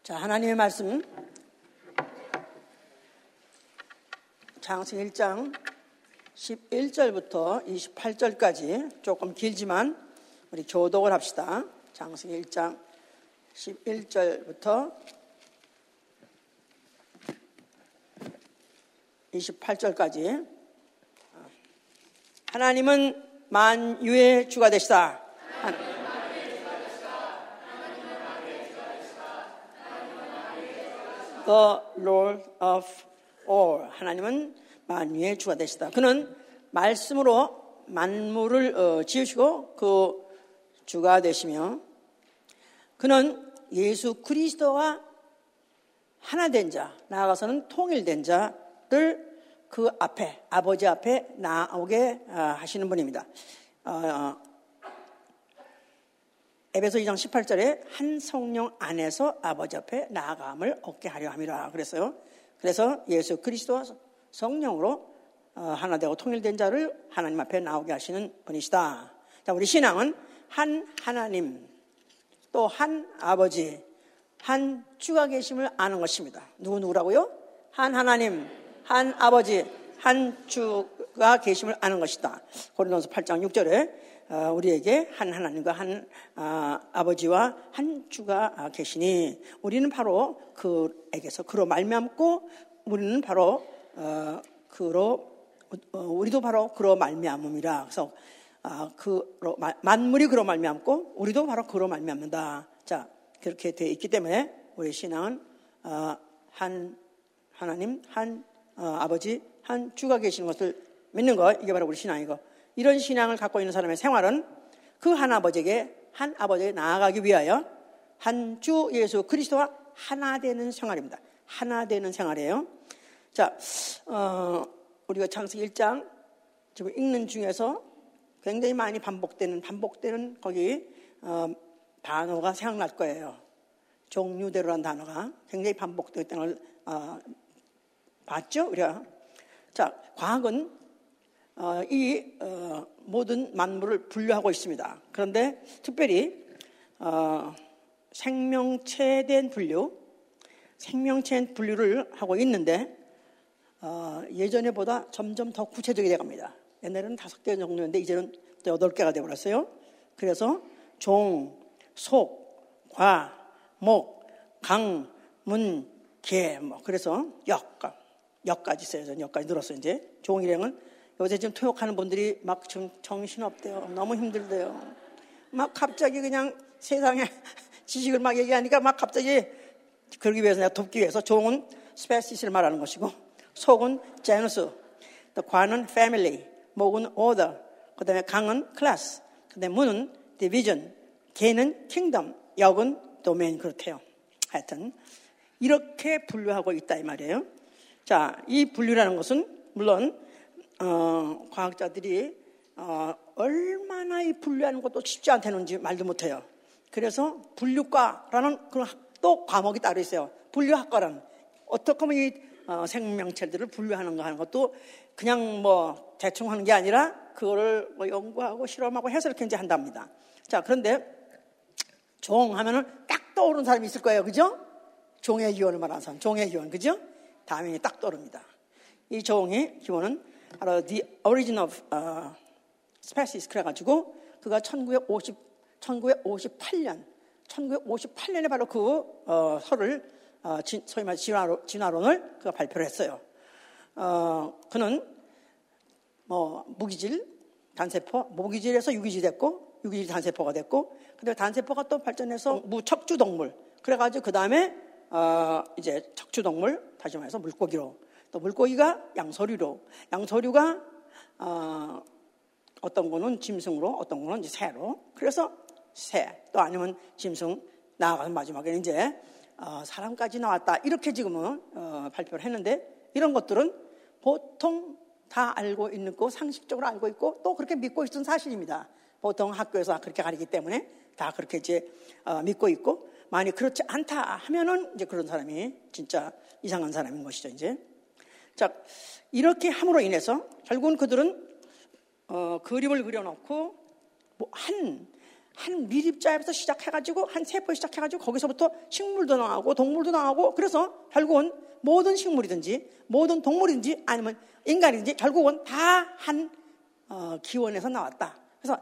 자, 하나님의 말씀 창세기 1장 11절부터 28절까지 조금 길지만 우리 교독을 합시다. 창세기 1장 11절부터 28절까지. 하나님은 만유의 주가 되시다. The Lord of all. 하나님은 만유의 주가 되시다. 그는 말씀으로 만물을 지으시고 그 주가 되시며, 그는 예수 그리스도와 하나 된 자, 나아가서는 통일된 자를 그 앞에, 아버지 앞에 나오게 하시는 분입니다. 에베소 2장 18절에 한 성령 안에서 아버지 앞에 나아감을 얻게 하려 함이라 그랬어요. 그래서 예수 그리스도와 성령으로 하나 되고 통일된 자를 하나님 앞에 나오게 하시는 분이시다. 자, 우리 신앙은 한 하나님, 또 한 아버지, 한 주가 계심을 아는 것입니다. 누구라고요? 한 하나님, 한 아버지, 한 주가 계심을 아는 것이다. 고린도서 8장 6절에 우리에게 한 하나님과 한 아버지와 한 주가 계시니 우리는 바로 그에게서 그로 말미암고 우리는 바로 우리도 바로 그로 말미암음이라. 그래서 만물이 그로 말미암고 우리도 바로 그로 말미암는다. 자, 그렇게 되어 있기 때문에 우리 신앙은 한 하나님, 한 아버지, 한 주가 계시는 것을 믿는 것, 이게 바로 우리 신앙이고, 이런 신앙을 갖고 있는 사람의 생활은 그 한 아버지에게 나아가기 위하여 한 주 예수 그리스도와 하나 되는 생활입니다. 하나 되는 생활이에요. 자, 우리가 창세기 1장 지금 읽는 중에서 굉장히 많이 반복되는 거기 단어가 생각날 거예요. 종류대로란 단어가 굉장히 반복되었던 걸 봤죠, 우리가. 자, 과학은 이 모든 만물을 분류하고 있습니다. 그런데 특별히 생명체된 분류를 하고 있는데 예전에보다 점점 더 구체적이 돼갑니다. 옛날에는 5개 정도였는데 이제는 8개가 돼버렸어요. 그래서 종, 속, 과, 목, 강, 문, 개, 그래서 역까지 있어요. 역까지 늘었어요. 이제 종일행은 요새 지금 토역하는 분들이 막 지금 정신없대요. 너무 힘들대요. 막 갑자기 그냥 세상에 지식을 막 얘기하니까 막 갑자기 그러기 위해서 내가 돕기 위해서 종은 스페시스를 말하는 것이고, 속은 제너스, 또 과는 패밀리, 목은 오더, 그 다음에 강은 클래스, 그 다음에 문은 디비전, 개는 킹덤, 역은 도메인, 그렇대요. 하여튼 이렇게 분류하고 있다 이 말이에요. 자, 이 분류라는 것은 물론 과학자들이 얼마나 이 분류하는 것도 쉽지 않다는지 말도 못해요. 그래서 분류과라는 그런 또 과목이 따로 있어요. 분류학과라는, 어떻게 하면 이 생명체들을 분류하는 거 하는 것도 그냥 대충 하는 게 아니라 그거를 연구하고 실험하고 해서 이렇게 이제 한답니다. 자, 그런데 종 하면은 딱 떠오르는 사람이 있을 거예요. 그죠? 종의 기원을 말하는 사람, 종의 기원, 그죠? 다음에 딱 떠오릅니다. 이 종의 기원은 바로 The Origin of Species, 그래가지고 그가 1958년에 바로 그 서를 소위 말해 진화론을 그가 발표를 했어요. 그는 무기질, 단세포, 무기질에서 유기질 됐고, 유기질 단세포가 됐고, 근데 단세포가 또 발전해서 무척추동물, 그래가지고 그 다음에 이제 척추동물, 다시 말해서 물고기로, 또 물고기가 양서류가 어떤 거는 짐승으로, 어떤 거는 이제 새로, 그래서 새, 또 아니면 짐승, 나아가서 마지막에는 이제 사람까지 나왔다, 이렇게 지금은 발표를 했는데, 이런 것들은 보통 다 알고 있는 거, 상식적으로 알고 있고 또 그렇게 믿고 있는 사실입니다. 보통 학교에서 그렇게 가르치기 때문에 다 그렇게 이제 믿고 있고, 만약 그렇지 않다 하면은 이제 그런 사람이 진짜 이상한 사람인 것이죠, 이제. 자, 이렇게 함으로 인해서 결국은 그들은 그림을 그려놓고 한 한 밀입자에서 시작해가지고 한 세포 시작해가지고 거기서부터 식물도 나오고 동물도 나오고 그래서 결국은 모든 식물이든지 모든 동물이든지 아니면 인간이든지 결국은 다 한 기원에서 나왔다. 그래서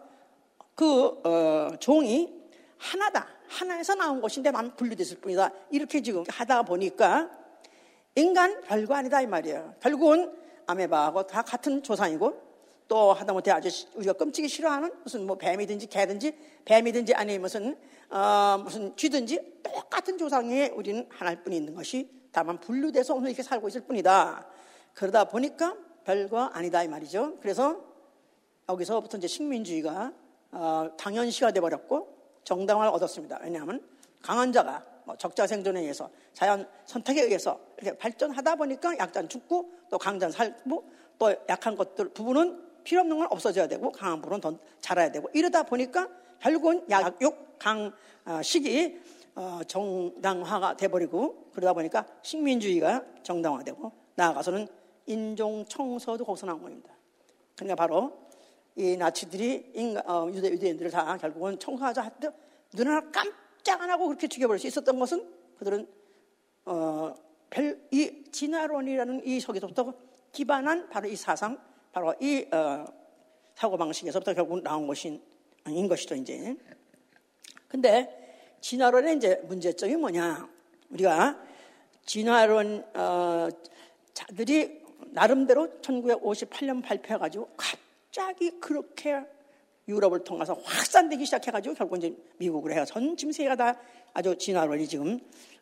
종이 하나다. 하나에서 나온 것인데만 분리됐을 뿐이다. 이렇게 지금 하다 보니까 인간 별거 아니다 이 말이에요. 결국은 아메바하고 다 같은 조상이고 또 하다못해 아주 우리가 끔찍이 싫어하는 무슨 뭐 뱀이든지 개든지 뱀이든지 아니 무슨 쥐든지 똑같은 조상에 우리는 하나일 뿐이 있는 것이 다만 분류돼서 오늘 이렇게 살고 있을 뿐이다. 그러다 보니까 별거 아니다 이 말이죠. 그래서 여기서부터 이제 식민주의가 당연시가 돼버렸고 정당화를 얻었습니다. 왜냐하면 강한 자가 적자 생존에 의해서 자연 선택에 의해서 이렇게 발전하다 보니까 약자는 죽고 또 강자는 살고 또 약한 것들 부분은 필요 없는 건 없어져야 되고 강한 부분은 더 자라야 되고 이러다 보니까 결국은 약육 강식이 정당화가 돼버리고 그러다 보니까 식민주의가 정당화되고 나아가서는 인종 청소도 거기서 나온 겁니다. 그러니까 바로 이 나치들이 유대인들을 다 결국은 청소하자 할 때 눈 하나 깜짝 안 하고 그렇게 죽여버릴 수 있었던 것은 그들은 이 진화론이라는 이 서기서부터 기반한 바로 이 사상, 바로 이 사고방식에서부터 결국 나온 것인 것이죠, 이제. 근데 진화론의 이제 문제점이 뭐냐? 우리가 진화론 자들이 나름대로 1958년 발표해가지고 갑자기 그렇게 유럽을 통해서 확산되기 시작해가지고 결국 이제 미국으로 해서 전 지금 세계가 다 아주 진화론이 지금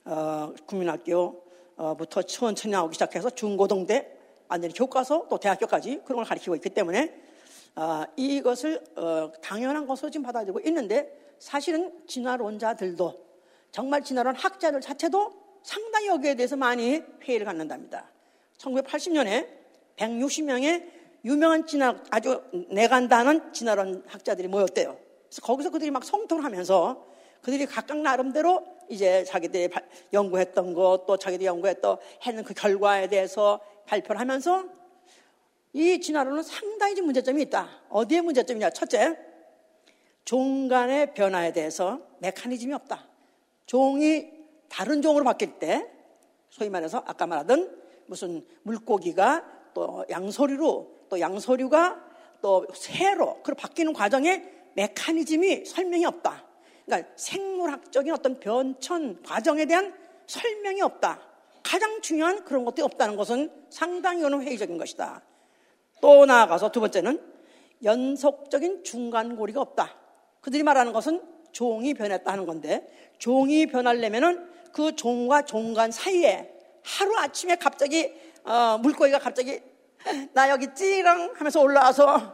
국민학교부터 천천히 나오기 시작해서 중고등대 완전히 교과서 또 대학교까지 그런 걸 가르치고 있기 때문에 이것을 당연한 것으로 지금 받아들이고 있는데 사실은 진화론자들도 정말 진화론 학자들 자체도 상당히 여기에 대해서 많이 회의를 갖는답니다. 1980년에 160명의 유명한 아주 내간다는 진화론 학자들이 모였대요. 그래서 거기서 그들이 막 성토를 하면서 그들이 각각 나름대로 이제 자기들이 연구했던 것 또 자기들이 연구했던 했는 그 결과에 대해서 발표를 하면서 이 진화론은 상당히 좀 문제점이 있다. 어디에 문제점이냐? 첫째, 종 간의 변화에 대해서 메커니즘이 없다. 종이 다른 종으로 바뀔 때 소위 말해서 아까 말하던 무슨 물고기가 또 양서류로 또 양서류가 또 새로 그렇게 바뀌는 과정에 메커니즘이 설명이 없다. 그러니까 생물학적인 어떤 변천 과정에 대한 설명이 없다. 가장 중요한 그런 것들이 없다는 것은 상당히 회의적인 것이다. 또 나아가서 두 번째는 연속적인 중간고리가 없다. 그들이 말하는 것은 종이 변했다 하는 건데 종이 변하려면은 그 종과 종간 사이에 하루아침에 갑자기 물고기가 갑자기 나 여기 찌랑 하면서 올라와서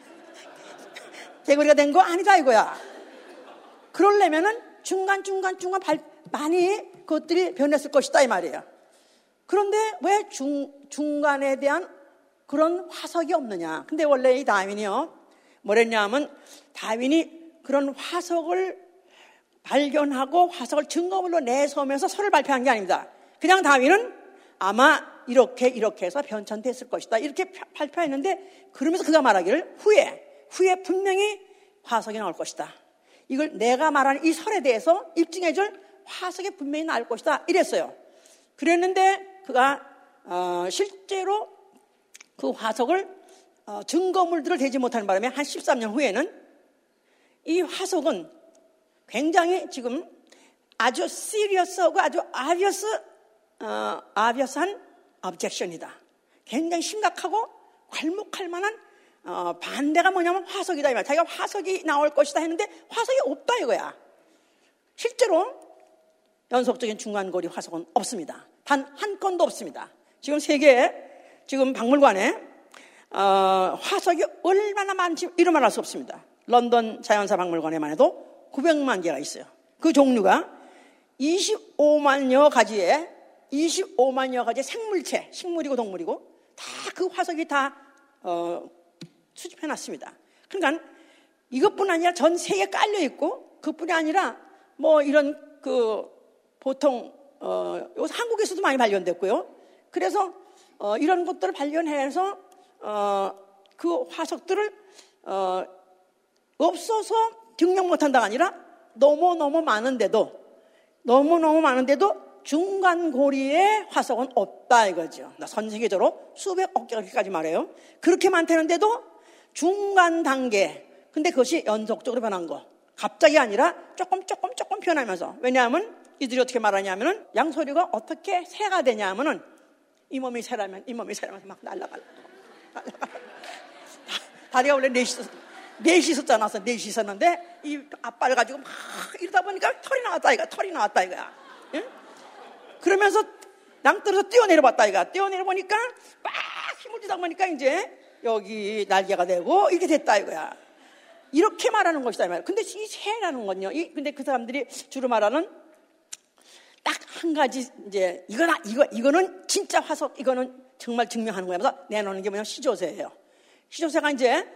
개구리가 된 거 아니다 이거야. 그러려면은 중간 많이 그것들이 변했을 것이다 이 말이에요. 그런데 왜 중간에 대한 그런 화석이 없느냐? 근데 원래 이 다윈이요 뭐랬냐 하면 다윈이 그런 화석을 발견하고 화석을 증거물로 내세우면서 설을 발표한 게 아닙니다. 그냥 다윈은 아마 이렇게 해서 변천됐을 것이다 이렇게 발표했는데 그러면서 그가 말하기를 후에 분명히 화석이 나올 것이다. 이걸 내가 말하는 이 설에 대해서 입증해줄 화석이 분명히 나올 것이다 이랬어요. 그랬는데 그가 실제로 그 화석을 증거물들을 대지 못하는 바람에 한 13년 후에는 이 화석은 굉장히 지금 아주 시리어스하고 아주 obvious한 objection이다. 굉장히 심각하고 괄목할 만한 반대가 뭐냐면 화석이다. 이 말. 자기가 화석이 나올 것이다 했는데 화석이 없다 이거야. 실제로 연속적인 중간고리 화석은 없습니다. 단 한 건도 없습니다. 지금 세계 지금 박물관에 화석이 얼마나 많은지 이루 말할 수 없습니다. 런던 자연사 박물관에만 해도 900만 개가 있어요. 그 종류가 25만여 가지의 생물체, 식물이고 동물이고 다 그 화석이 다 수집해놨습니다. 그러니까 이것뿐 아니라 전 세계에 깔려 있고 그뿐이 아니라 뭐 이런 보통 요새 한국에서도 많이 발견됐고요. 그래서 이런 것들을 발견해서 그 화석들을 없어서 증명 못한다가 아니라 너무너무 많은데도 중간 고리에 화석은 없다 이거죠. 전 세계적으로 수백억 개까지 말해요. 그렇게 많다는데도 중간 단계. 근데 그것이 연속적으로 변한 거. 갑자기 아니라 조금 변하면서. 왜냐하면 이들이 어떻게 말하냐면은 양서류가 어떻게 새가 되냐면은 이 몸이 새라면 막 날아가. 다리가 원래 넷이 있었잖아. 넷이 있었는데 이 앞발을 가지고 막 이러다 보니까 털이 나왔다 이거야. 응? 그러면서 낭떠러서 뛰어내려봤다 이거야. 뛰어내려보니까 막 힘을 주다 보니까 이제 여기 날개가 되고 이렇게 됐다 이거야. 이렇게 말하는 것이다 말이야. 근데 이 새라는 건요. 근데 그 사람들이 주로 말하는 딱 한 가지 이제 이거는 진짜 화석, 이거는 정말 증명하는 거야. 그래서 내놓는 게 뭐냐면 시조새예요. 시조새가 이제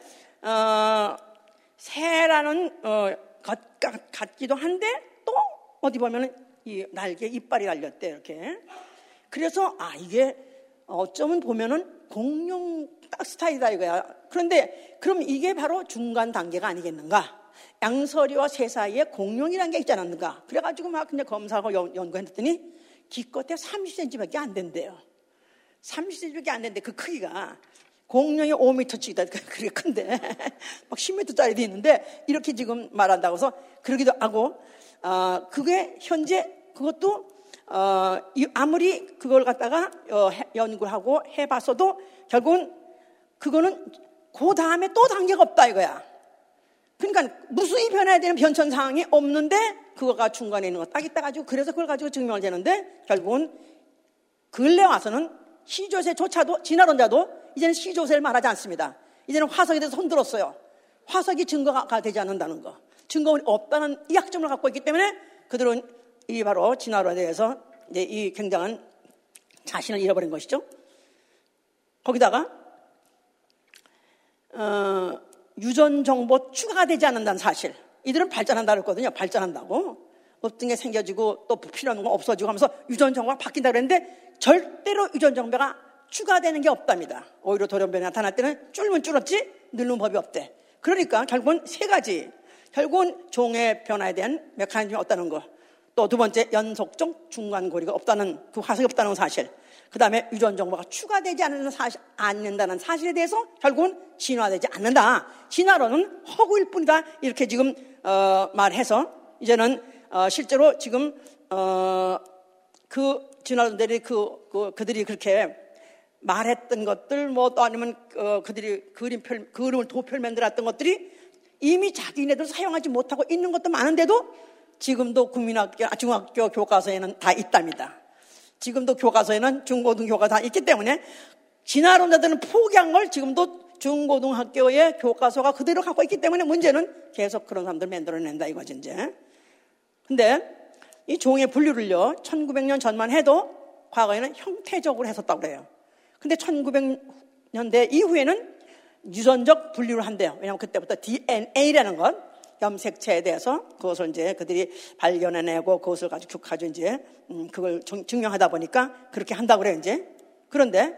새라는 것 같기도 한데 또 어디 보면은 이 날개 이빨이 달렸대 이렇게. 그래서 이게 어쩌면 보면은 공룡 딱 스타일이다 이거야. 그런데 그럼 이게 바로 중간 단계가 아니겠는가? 양서류와 새 사이에 공룡이라는 게 있지 않았는가? 그래가지고 막 그냥 검사하고 연구했더니 기껏해 30cm밖에 안 된대요. 30cm밖에 안 된대. 그 크기가 공룡이 5m씩이다. 그게 큰데 막 10m짜리도 있는데 이렇게 지금 말한다고 해서 그러기도 하고 그게 현재 그것도 아무리 그걸 갖다가 연구를 하고 해봤어도 결국은 그거는 그 다음에 또 단계가 없다 이거야. 그러니까 무수히 변해야 되는 변천 사항이 없는데 그거가 중간에 있는 거 딱 있다 가지고 그래서 그걸 가지고 증명을 되는데 결국은 근래 와서는 시조새조차도 진화론자도 이제는 시조새를 말하지 않습니다. 이제는 화석에 대해서 손들었어요. 화석이 증거가 되지 않는다는 거. 증거가 없다는 이 약점을 갖고 있기 때문에 그들은 이 바로 진화론에 대해서 이제 이 굉장한 자신을 잃어버린 것이죠. 거기다가 유전 정보 추가가 되지 않는다는 사실. 이들은 발전한다고 했거든요. 발전한다고. 어떤 게 생겨지고 또 필요한 거 없어지고 하면서 유전 정보가 바뀐다고 그랬는데 절대로 유전 정보가 추가되는 게 없답니다. 오히려 돌연변이 나타날 때는 줄면 줄었지 늘는 법이 없대. 그러니까 결국은 세 가지. 결국은 종의 변화에 대한 메커니즘이 없다는 거. 또 두 번째 연속적 중간고리가 없다는 그 화석이 없다는 사실. 그 다음에 유전 정보가 추가되지 않는다는 사실에 대해서 결국은 진화되지 않는다. 진화론은 허구일 뿐이다. 이렇게 지금 말해서 이제는 실제로 지금 그 진화론들이 그들이 그렇게 말했던 것들 뭐 또 아니면 그들이 그림을 도표를 만들었던 것들이 이미 자기네들 사용하지 못하고 있는 것도 많은데도 지금도 중학교 교과서에는 다 있답니다. 지금도 교과서에는 중고등교가 다 있기 때문에 진화론자들은 포기한 걸 지금도 중고등학교의 교과서가 그대로 갖고 있기 때문에 문제는 계속 그런 사람들 만들어낸다 이거지 이제. 근데 이 종의 분류를요 1900년 전만 해도 과거에는 형태적으로 했었다고 그래요. 근데 1900년대 이후에는 유전적 분류를 한대요. 왜냐하면 그때부터 DNA라는 것, 염색체에 대해서 그것을 이제 그들이 발견해내고 그것을 가지고 이제 그걸 증명하다 보니까 그렇게 한다고 그래요 이제. 그런데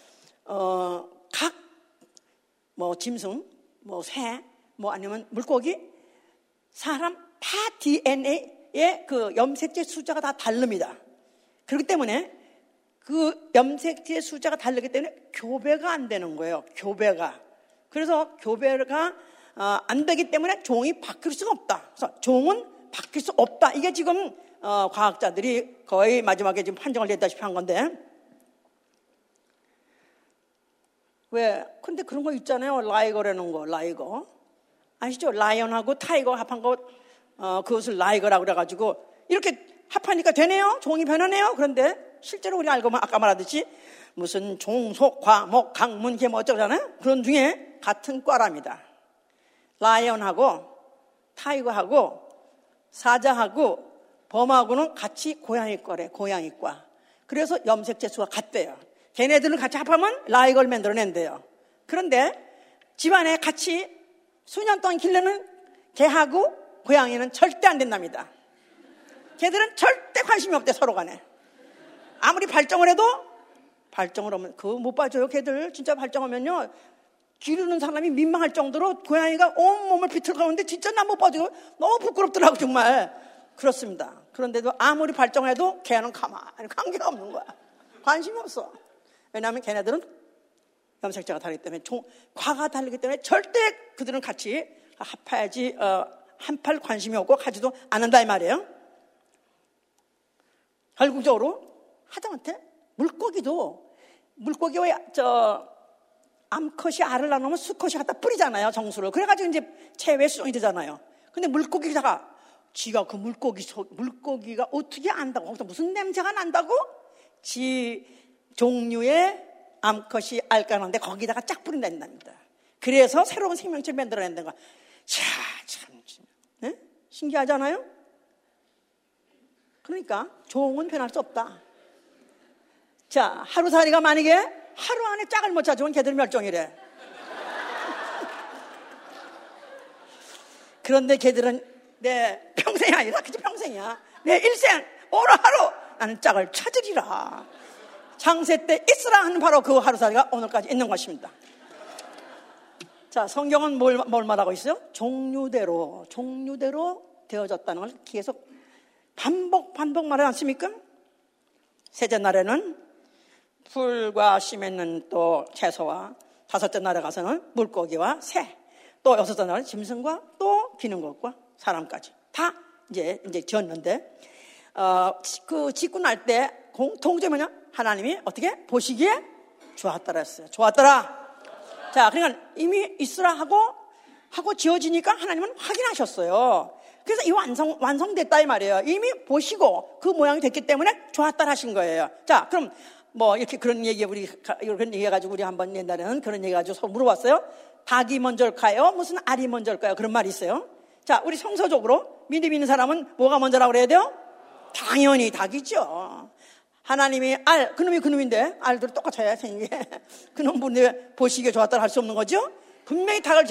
각 뭐 짐승, 뭐 새, 뭐 아니면 물고기, 사람 다 DNA의 그 염색체 숫자가 다 다릅니다. 그렇기 때문에 그 염색체 숫자가 다르기 때문에 교배가 안 되는 거예요. 교배가. 그래서 교배가 안 되기 때문에 종이 바뀔 수가 없다. 그래서 종은 바뀔 수 없다. 이게 지금 과학자들이 거의 마지막에 지금 판정을 냈다시피 한 건데. 왜? 근데 그런 거 있잖아요. 라이거라는 거, 라이거. 아시죠? 라이언하고 타이거 합한 거, 그것을 라이거라고 그래가지고 이렇게 합하니까 되네요. 종이 변하네요. 그런데 실제로 우리 알고 아까 말하듯이 무슨 종, 속, 과, 목, 강, 문, 개 뭐 어쩌잖아요. 그런 중에 같은 과랍니다. 라이언하고 타이거하고 사자하고 범하고는 같이 고양이과래. 고양이과. 그래서 염색체 수가 같대요. 걔네들을 같이 합하면 라이거를 만들어낸대요. 그런데 집안에 같이 수년 동안 길러는 개하고 고양이는 절대 안 된답니다. 걔들은 절대 관심이 없대 서로 간에. 아무리 발정을 해도 발정을 하면 그거 못 봐줘요. 걔들 진짜 발정하면요 기르는 사람이 민망할 정도로 고양이가 온몸을 비틀거리는데 진짜 난 못 봐주고 너무 부끄럽더라고 정말. 그렇습니다. 그런데도 아무리 발정해도 걔는 가만히 관계가 없는 거야. 관심이 없어. 왜냐하면 걔네들은 염색자가 다르기 때문에 과가 다르기 때문에 절대 그들은 같이 합해야지 한팔 관심이 없고 가지도 않는다 이 말이에요. 결국적으로 하다못해 물고기와 암컷이 알을 낳으면 수컷이 갖다 뿌리잖아요, 정수를. 그래가지고 이제 체외 수정이 되잖아요. 근데 물고기다가 지가 그 물고기가 어떻게 안다고, 거기서 무슨 냄새가 난다고? 지 종류의 암컷이 알 까는데 거기다가 짝 뿌린답니다. 그래서 새로운 생명체를 만들어낸다는 거야. 참, 네? 신기하잖아요? 그러니까 종은 변할 수 없다. 자, 하루살이가 만약에 하루 안에 짝을 못 찾으면 걔들이 멸종이래. 그런데 걔들은 내 평생이 아니라 그치 평생이야. 내 일생 오늘 하루 나는 짝을 찾으리라. 창세 때 있으라 하는 바로 그 하루살이가 오늘까지 있는 것입니다. 자, 성경은 뭘 말하고 있어요? 종류대로 되어졌다는 걸 계속 반복 말하지 않습니까? 셋째 날에는 풀과 씨 맺는 또 채소와, 다섯째 날에 가서는 물고기와 새, 또 여섯째 날은 짐승과 또 기는 것과 사람까지 다 이제 지었는데, 그 짓고 날 때 공통점이 뭐냐? 하나님이 어떻게 보시기에 좋았더라 했어요. 좋았더라. 자, 그러니까 이미 있으라 하고 지어지니까 하나님은 확인하셨어요. 그래서 이 완성됐다 이 말이에요. 이미 보시고 그 모양이 됐기 때문에 좋았다 하신 거예요. 자, 그럼 뭐 이렇게 그런 얘기 이런 얘기 가지고 우리 한번 옛날에는 그런 얘기 가지고 서로 물어봤어요. 닭이 먼저일까요? 무슨 알이 먼저일까요? 그런 말이 있어요. 자, 우리 성서적으로 믿음 있는 사람은 뭐가 먼저라고 그래야 돼요? 당연히 닭이죠. 하나님이 그놈인데 알들이 똑같아야 생긴 게 그놈 분이 보시기에 좋았다 할 수 없는 거죠. 분명히 닭을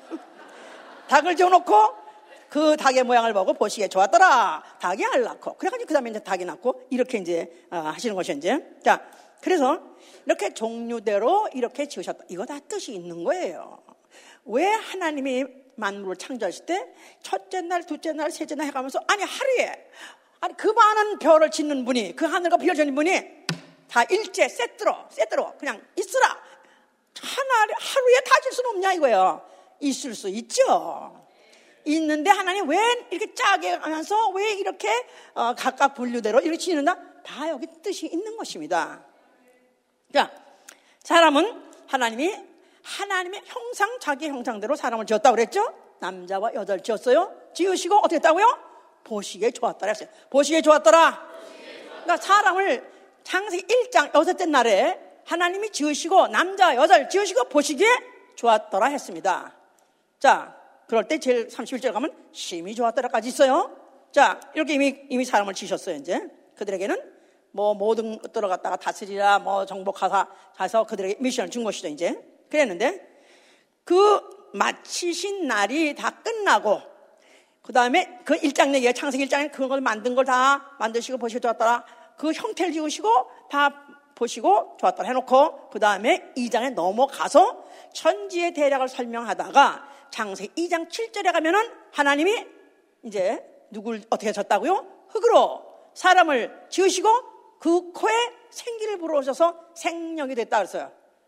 지어놓고 그 닭의 모양을 보고 보시기에 좋았더라. 닭이 알 낳고, 그래가지고 그 다음에 이제 닭이 낳고, 이렇게 이제 하시는 것이 이제. 자, 그래서 이렇게 종류대로 이렇게 지으셨다. 이거 다 뜻이 있는 거예요. 왜 하나님이 만물을 창조하실 때 첫째 날, 둘째 날, 셋째 날 해가면서 하루에 그 많은 별을 짓는 분이, 그 하늘과 별을 짓는 분이 다 일제 세트로 그냥 있으라. 하루에 다 질 수는 없냐 이거예요. 있을 수 있죠. 있는데 하나님 왜 이렇게 짜게 하면서 왜 이렇게 각각 분류대로 이렇게 지는다? 다 여기 뜻이 있는 것입니다. 자, 사람은 하나님의 형상, 자기 형상대로 사람을 지었다고 그랬죠? 남자와 여자를 지었어요. 지으시고 어떻게 했다고요? 보시기에 좋았더라 했어요. 보시기에 좋았더라. 그러니까 사람을 창세기 1장 6째 날에 하나님이 지으시고 남자와 여자를 지으시고 보시기에 좋았더라 했습니다. 자, 그럴 때 제일 31절 가면 심히 좋았더라까지 있어요. 자, 이렇게 이미 사람을 지으셨어요. 이제 그들에게는 뭐 모든 것들을 갖다가 다스리라, 뭐 정복하서 그들에게 미션을 준 것이죠. 이제 그랬는데 그 마치신 날이 다 끝나고 그 다음에 그 1장 얘기가 창세기 1장에 그걸 만든 걸 다 만드시고 보시고 좋았더라. 그 형태를 지으시고 다 보시고 좋았더라 해놓고 그 다음에 2장에 넘어가서 천지의 대략을 설명하다가 창세기 2장 7절에 가면은 하나님이 이제 누굴 어떻게 하셨다고요? 흙으로 사람을 지으시고 그 코에 생기를 불어오셔서 생명이 됐다 그랬어요.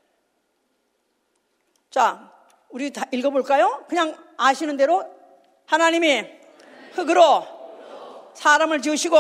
자, 우리 다 읽어볼까요? 그냥 아시는 대로 하나님이 흙으로 사람을 지으시고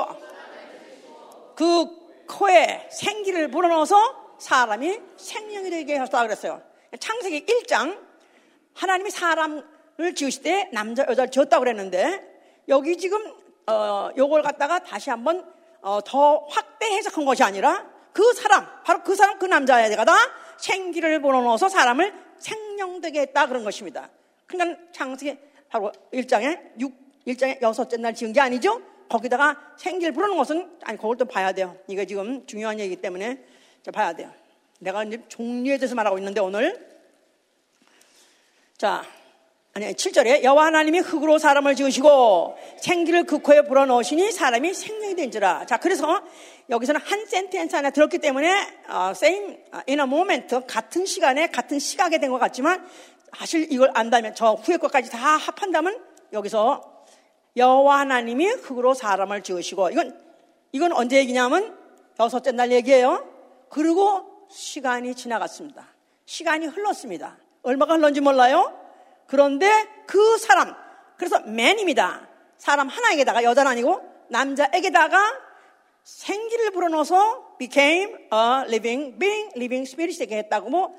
그 코에 생기를 불어넣어서 사람이 생명이 되게 하셨다 그랬어요. 창세기 1장 하나님이 사람을 지으실 때 남자 여자를 지었다고 그랬는데 여기 지금 요걸 갖다가 다시 한번 더 확대 해석한 것이 아니라 그 사람, 바로 그 사람, 그 남자애가 다 생기를 불어넣어서 사람을 생명되게 했다 그런 것입니다. 그러니까 창세기 바로 1장에 6째 날 지은 게 아니죠? 거기다가 생기를 불어넣은 것은 그걸 또 봐야 돼요. 이거 지금 중요한 얘기이기 때문에 봐야 돼요. 내가 이제 종류에 대해서 말하고 있는데 오늘 자, 아니 7절에 여호와 하나님이 흙으로 사람을 지으시고 생기를 그 코에 불어넣으시니 사람이 생명이 된지라. 자, 그래서 여기서는 한 센텐스 안에 들었기 때문에 same in a moment, 같은 시간에 같은 시각에 된 것 같지만 사실 이걸 안다면 저 후에 것까지 다 합한다면 여기서 여호와 하나님이 흙으로 사람을 지으시고 이건 언제 얘기냐면 6째 날 얘기예요. 그리고 시간이 지나갔습니다. 시간이 흘렀습니다. 얼마가 흘렀는지 몰라요. 그런데 그 사람, 그래서 man입니다. 사람 하나에게다가, 여자는 아니고 남자에게다가 생기를 불어넣어서 became a living being, living spirit이 되게 했다고. 뭐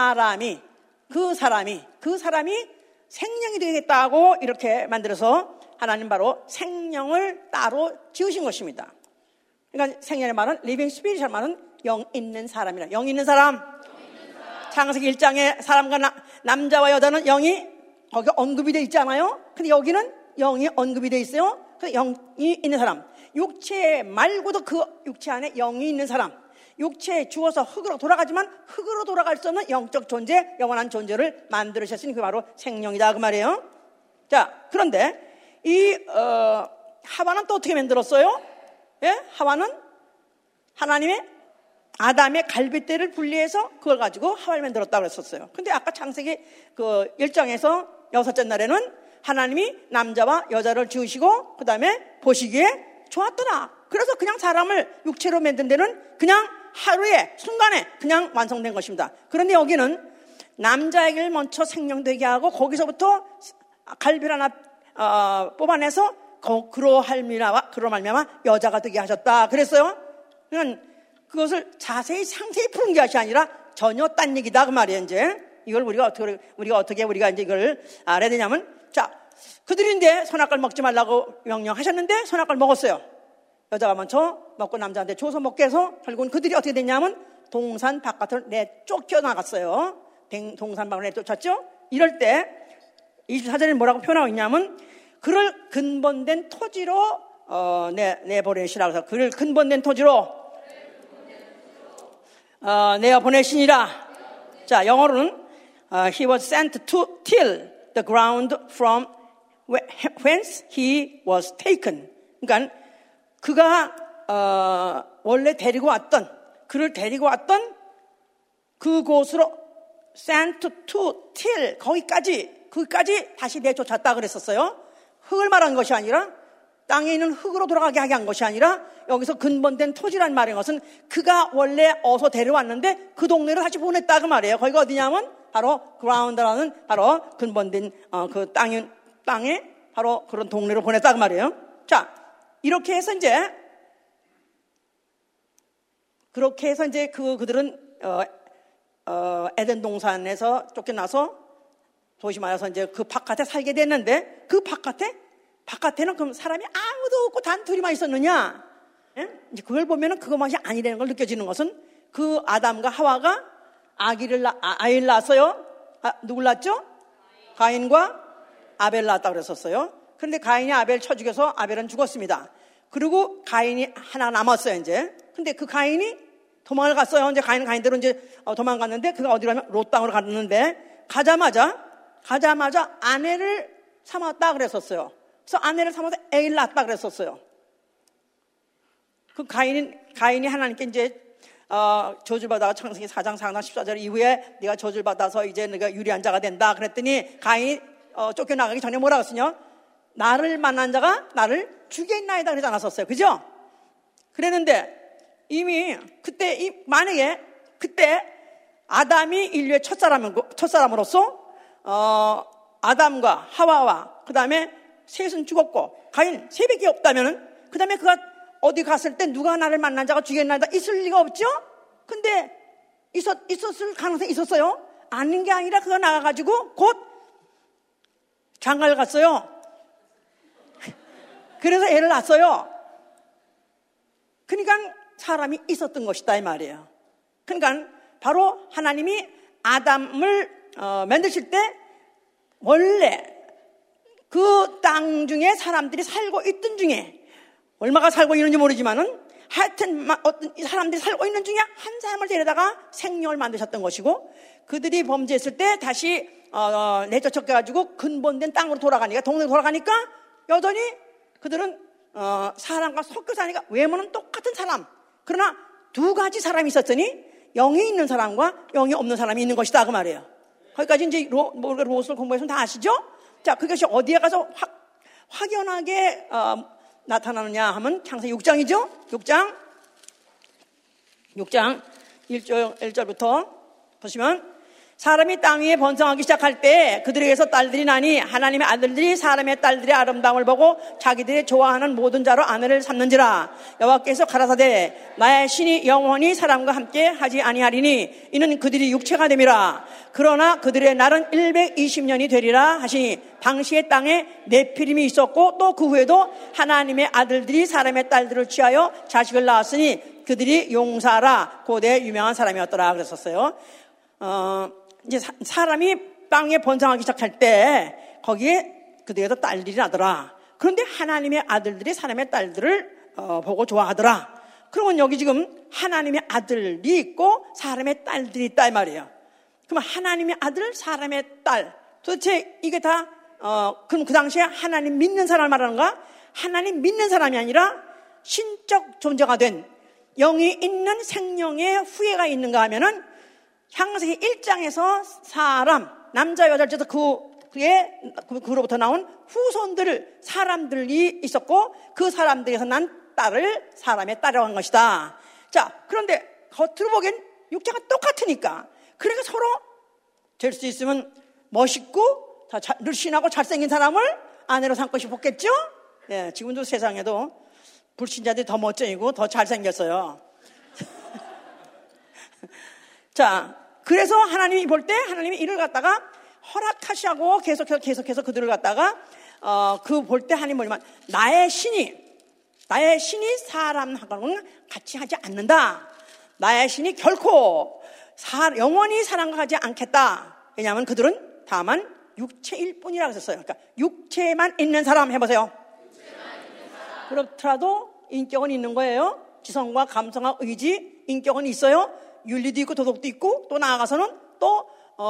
그 사람이 생명이 되겠다고 이렇게 만들어서 하나님 바로 생명을 따로 지으신 것입니다. 그러니까 생명의 말은 living spirit이라는 말은 영 있는 사람이라. 영 있는 사람. 창세기 1장에 사람과 남자와 여자는 영이 거기 언급이 되어 있잖아요. 근데 여기는 영이 언급이 되어 있어요. 그래서 영이 있는 사람. 육체 말고도 그 육체 안에 영이 있는 사람. 육체에 죽어서 흙으로 돌아가지만 흙으로 돌아갈 수 없는 영적 존재, 영원한 존재를 만들으셨으니 그게 바로 생명이다 그 말이에요. 자, 그런데 이 하와는 또 어떻게 만들었어요? 예? 하와는 하나님의 아담의 갈빗대를 분리해서 그걸 가지고 하와를 만들었다고 그랬었어요. 근데 아까 창세기 그 1장에서 6째 날에는 하나님이 남자와 여자를 지으시고 그 다음에 보시기에 좋았더라. 그래서 그냥 사람을 육체로 만든 데는 그냥 하루에 순간에 그냥 완성된 것입니다. 그런데 여기는 남자에게 먼저 생명되게 하고 거기서부터 갈비를 하나 뽑아내서 그로 말미암아 여자가 되게 하셨다 그랬어요. 그것을 자세히 상세히 푸는 것이 아니라 전혀 딴 얘기다 그 말이에요. 이제 이걸 우리가 어떻게 이제 이걸 알아야 되냐면, 자, 그들인데 선악과를 먹지 말라고 명령하셨는데 선악과를 먹었어요. 여자가 먼저 먹고 남자한테 줘서 먹게 해서 결국은 그들이 어떻게 됐냐면 동산 바깥으로 내쫓겨 나갔어요. 동산 밖으로 내쫓았죠. 이럴 때 24절에 뭐라고 표현하고 있냐면 그를 근본된 토지로 내보내시라고 해서 그를 근본된 토지로 내어 보내시니라. 자, 영어로는 he was sent to till the ground from whence he was taken. 그러니까 그가 원래 그를 데리고 왔던 그곳으로 sent to till 거기까지 다시 내쫓았다 그랬었어요. 흙을 말한 것이 아니라 땅에 있는 흙으로 돌아가게 하게 한 것이 아니라 여기서 근본된 토지란 말인 것은 그가 원래 어서 데려왔는데 그 동네로 다시 보냈다 그 말이에요. 거기가 어디냐면 바로 ground라는 바로 근본된 그 땅에 바로 그런 동네로 보냈다 그 말이에요. 자, 이렇게 해서 이제 그들은 에덴 동산에서 쫓겨나서 도시마에서 이제 그 바깥에 살게 됐는데 그 바깥에는 그럼 사람이 아무도 없고 단 둘이만 있었느냐? 예? 이제 그걸 보면은 그것만이 아니라는 걸 느껴지는 것은 그 아담과 하와가 아이를 낳았어요. 누굴 낳았죠? 가인과 아벨 낳았다고 그랬었어요. 그런데 가인이 아벨 쳐 죽여서 아벨은 죽었습니다. 그리고 가인이 하나 남았어요, 이제. 근데 그 가인이 도망을 갔어요. 이제 가인대로 이제 도망갔는데 그가 어디 가면 롯 땅으로 갔는데 가자마자 아내를 삼았다 그랬었어요. 그래서 아내를 삼아서 애를 낳았다 그랬었어요. 그 가인이 하나님께 이제 저주를 받아가 창세기 4장 4장 14절 이후에 네가 저주를 받아서 이제 네가 유리한 자가 된다 그랬더니 가인이 쫓겨나가기 전에 뭐라고 했으냐? 나를 만난 자가 나를 죽였나이다 그러지 않았었어요. 그죠? 그랬는데 이미 만약에 그때 아담이 인류의 첫사람으로서 아담과 하와와 그 다음에 셋은 죽었고 가인 세밖에 없다면은 그 다음에 그가 어디 갔을 때 누가 나를 만난 자가 죽였나이다 있을 리가 없죠? 근데 있었을 가능성이 있었어요. 아닌 게 아니라 그가 나가가지고 곧 장가를 갔어요. 그래서 애를 낳았어요. 그러니까 사람이 있었던 것이다 이 말이에요. 그러니까 바로 하나님이 아담을 만드실 때 원래 그 땅 중에 사람들이 살고 있던 중에 얼마가 살고 있는지 모르지만은 하여튼 어떤 사람들이 살고 있는 중에 한 사람을 데려다가 생명을 만드셨던 것이고 그들이 범죄했을 때 다시 내쫓겨가지고 근본된 땅으로 돌아가니까, 동네로 돌아가니까 여전히 그들은 사람과 섞여 사니까 외모는 똑같은 사람. 그러나 두 가지 사람이 있었더니 영이 있는 사람과 영이 없는 사람이 있는 것이다 그 말이에요. 거기까지 이제 롯을 공부해서 다 아시죠? 자, 그것이 어디에 가서 확연하게 나타나느냐 하면 창세기 6장이죠. 6장 1절부터 보시면, 사람이 땅 위에 번성하기 시작할 때 그들에게서 딸들이 나니 하나님의 아들들이 사람의 딸들의 아름다움을 보고 자기들이 좋아하는 모든 자로 아내를 삼는지라. 여호와께서 가라사대 나의 신이 영원히 사람과 함께 하지 아니하리니 이는 그들이 육체가 됨이라. 그러나 그들의 날은 120년이 되리라 하시니, 당시의 땅에 네피림이 있었고 또 그 후에도 하나님의 아들들이 사람의 딸들을 취하여 자식을 낳았으니 그들이 용사라. 고대 유명한 사람이었더라 그랬었어요. 이제 사람이 땅에 번성하기 시작할 때 거기에 그들에게서 딸들이 나더라. 그런데 하나님의 아들들이 사람의 딸들을 보고 좋아하더라. 그러면 여기 지금 하나님의 아들이 있고 사람의 딸들이 있다 이 말이에요. 그럼 하나님의 아들, 사람의 딸, 도대체 이게 다 그럼 그 당시에 하나님 믿는 사람을 말하는가? 하나님 믿는 사람이 아니라 신적 존재가 된 영이 있는 생명의 후예가 있는가 하면은 창세기 1장에서 사람, 남자 여자를 째서 그로부터 나온 후손들, 사람들이 있었고 그 사람들에서 난 딸을 사람의 딸이라고 한 것이다. 자, 그런데 겉으로 보기엔 육체가 똑같으니까, 그러니까 서로 될 수 있으면 멋있고 늘씬하고 잘생긴 사람을 아내로 삼고 싶었겠죠? 네, 지금도 세상에도 불신자들이 더 멋쟁이고 더 잘생겼어요. 자, 그래서 하나님이 볼 때 하나님이 이를 갖다가 허락하시고 계속해서 그들을 갖다가 그 볼 때 하나님 뭐냐면 나의 신이 사람하고는 같이 하지 않는다. 나의 신이 결코 영원히 사람과 하지 않겠다. 왜냐하면 그들은 다만 육체일 뿐이라고 했었어요. 그러니까 육체만 있는 사람 해보세요. 그렇더라도 인격은 있는 거예요. 지성과 감성과 의지, 인격은 있어요. 윤리도 있고 도덕도 있고 또 나아가서는 또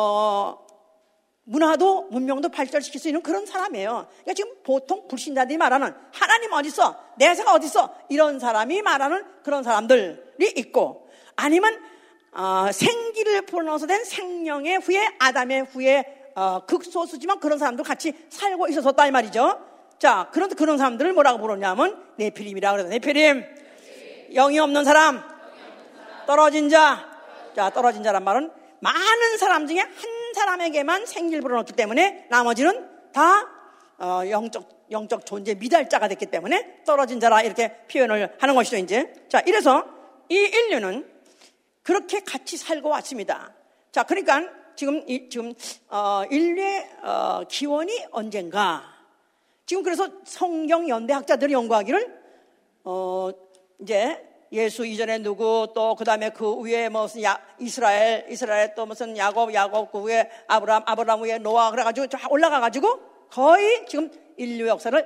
문화도 문명도 발전시킬 수 있는 그런 사람이에요. 그러니까 지금 보통 불신자들이 말하는 하나님 어딨어? 내세가 어딨어? 이런 사람이 말하는 그런 사람들이 있고, 아니면 생기를 불어넣어서 된 생명의 후예, 아담의 후예 극소수지만 그런 사람도 같이 살고 있었다 이 말이죠. 자, 그런데 그런 사람들을 뭐라고 부르냐면 네피림이라고 그래요. 네피림, 영이 없는 사람, 떨어진 자. 자, 떨어진 자란 말은 많은 사람 중에 한 사람에게만 생기를 불어넣기 때문에 나머지는 다 영적 존재 미달자가 됐기 때문에 떨어진 자라 이렇게 표현을 하는 것이죠. 이제 자, 이래서 이 인류는 그렇게 같이 살고 왔습니다. 자, 그러니까 지금 인류의 기원이 언젠가, 지금 그래서 성경 연대학자들이 연구하기를 이제 예수 이전에 누구, 또 그 다음에 그 위에 무슨 이스라엘 또 무슨 야곱 그 위에 아브라함 위에 노아, 그래가지고 쫙 올라가가지고 거의 지금 인류의 역사를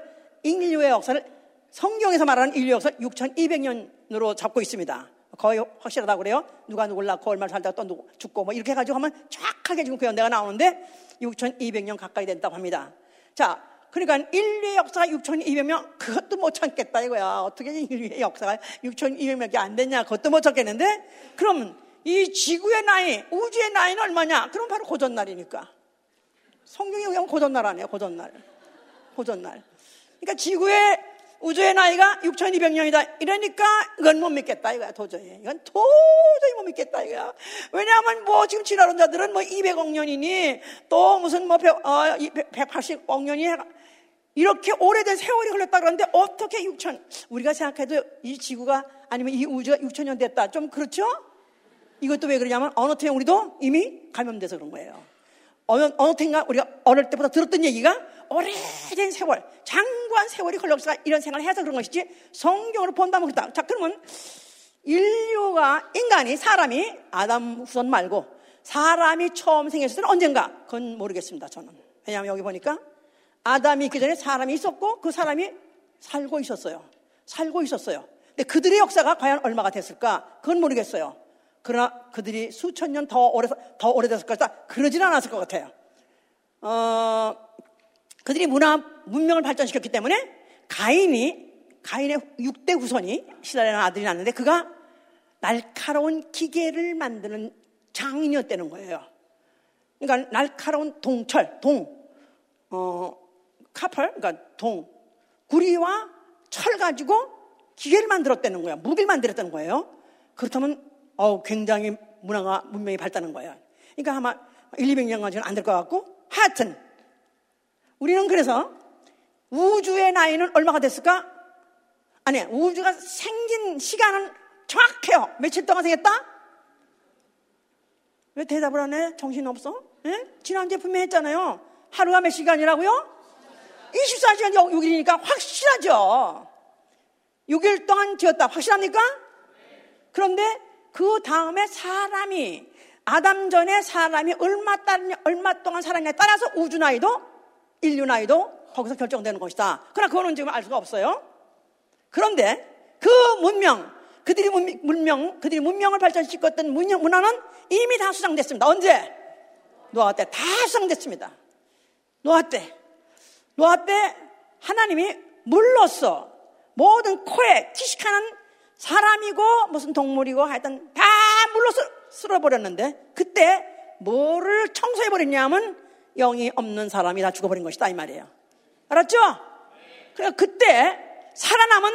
성경에서 말하는 인류 역사를 6200년으로 잡고 있습니다. 거의 확실하다고 그래요. 누가 누굴 낳고 얼마 살다가 또 누구 죽고 뭐 이렇게 해가지고 하면 정확하게 지금 그 연대가 나오는데 6200년 가까이 된다고 합니다. 자, 그러니까 인류의 역사가 6200년, 그것도 못 참겠다 이거야. 어떻게 인류의 역사가 6200년밖에 안 됐냐, 그것도 못 참겠는데, 그럼 이 지구의 나이, 우주의 나이는 얼마냐? 그럼 바로 고전날이니까. 성경에 의하면 고전날 아니에요. 고전날. 그러니까 지구의, 우주의 나이가 6200년이다 이러니까 이건 못 믿겠다 이거야. 도저히 못 믿겠다 이거야. 왜냐하면 뭐 지금 진화론자들은 뭐 200억 년이니 또 무슨 뭐 180억 년이 이렇게 오래된 세월이 흘렀다 그러는데 어떻게 우리가 생각해도 이 지구가 아니면 이 우주가 6000년 됐다, 좀 그렇죠? 이것도 왜 그러냐면 어느 틈에 우리도 이미 감염돼서 그런 거예요. 어느 틈인가 우리가 어릴 때부터 들었던 얘기가 오래된 세월, 장구한 세월이 흘러서 이런 생각을 해서 그런 것이지 성경으로 본다면 그렇다. 자, 그러면 사람이 아담 후손 말고 사람이 처음 생겼을 때는 언젠가? 그건 모르겠습니다, 저는. 왜냐하면 여기 보니까 아담이 있기 전에 사람이 있었고 그 사람이 살고 있었어요. 근데 그들의 역사가 과연 얼마가 됐을까? 그건 모르겠어요. 그러나 그들이 수천 년 더 오래됐을 것이다, 그러진 않았을 것 같아요. 그들이 문명을 발전시켰기 때문에 가인의 6대 후손이 시달라는 아들이 났는데 그가 날카로운 기계를 만드는 장인이었다는 거예요. 그러니까 날카로운 동철, 카펄, 그러니까 구리와 철 가지고 기계를 만들었다는 거예요. 무기를 만들었다는 거예요. 그렇다면 굉장히 문명이 발달한 거예요. 그러니까 아마 100~200년 가지고는 안 될 것 같고, 하여튼 우리는 그래서 우주의 나이는 얼마가 됐을까? 아니, 우주가 생긴 시간은 정확해요. 며칠 동안 생겼다? 왜 대답을 안 해? 정신없어? 예? 지난주에 분명히 했잖아요. 하루가 몇 시간이라고요? 24시간 6일이니까 확실하죠. 6일 동안 지었다. 확실합니까? 그런데 그 다음에 아담 전에 사람이 얼마 동안 살았냐에 따라서 우주 나이도, 인류 나이도 거기서 결정되는 것이다. 그러나 그거는 지금 알 수가 없어요. 그런데 그 그들이 문명을 발전시켰던 문화는 이미 다 수상됐습니다. 언제? 노아 때 다 수상됐습니다. 노아 때 하나님이 물로써 모든 코에 티식하는 사람이고 무슨 동물이고 하여튼 다 물로 쓸어버렸는데 그때 뭐를 청소해버렸냐면 영이 없는 사람이 다 죽어버린 것이다 이 말이에요. 알았죠? 그러니까 그때 살아남은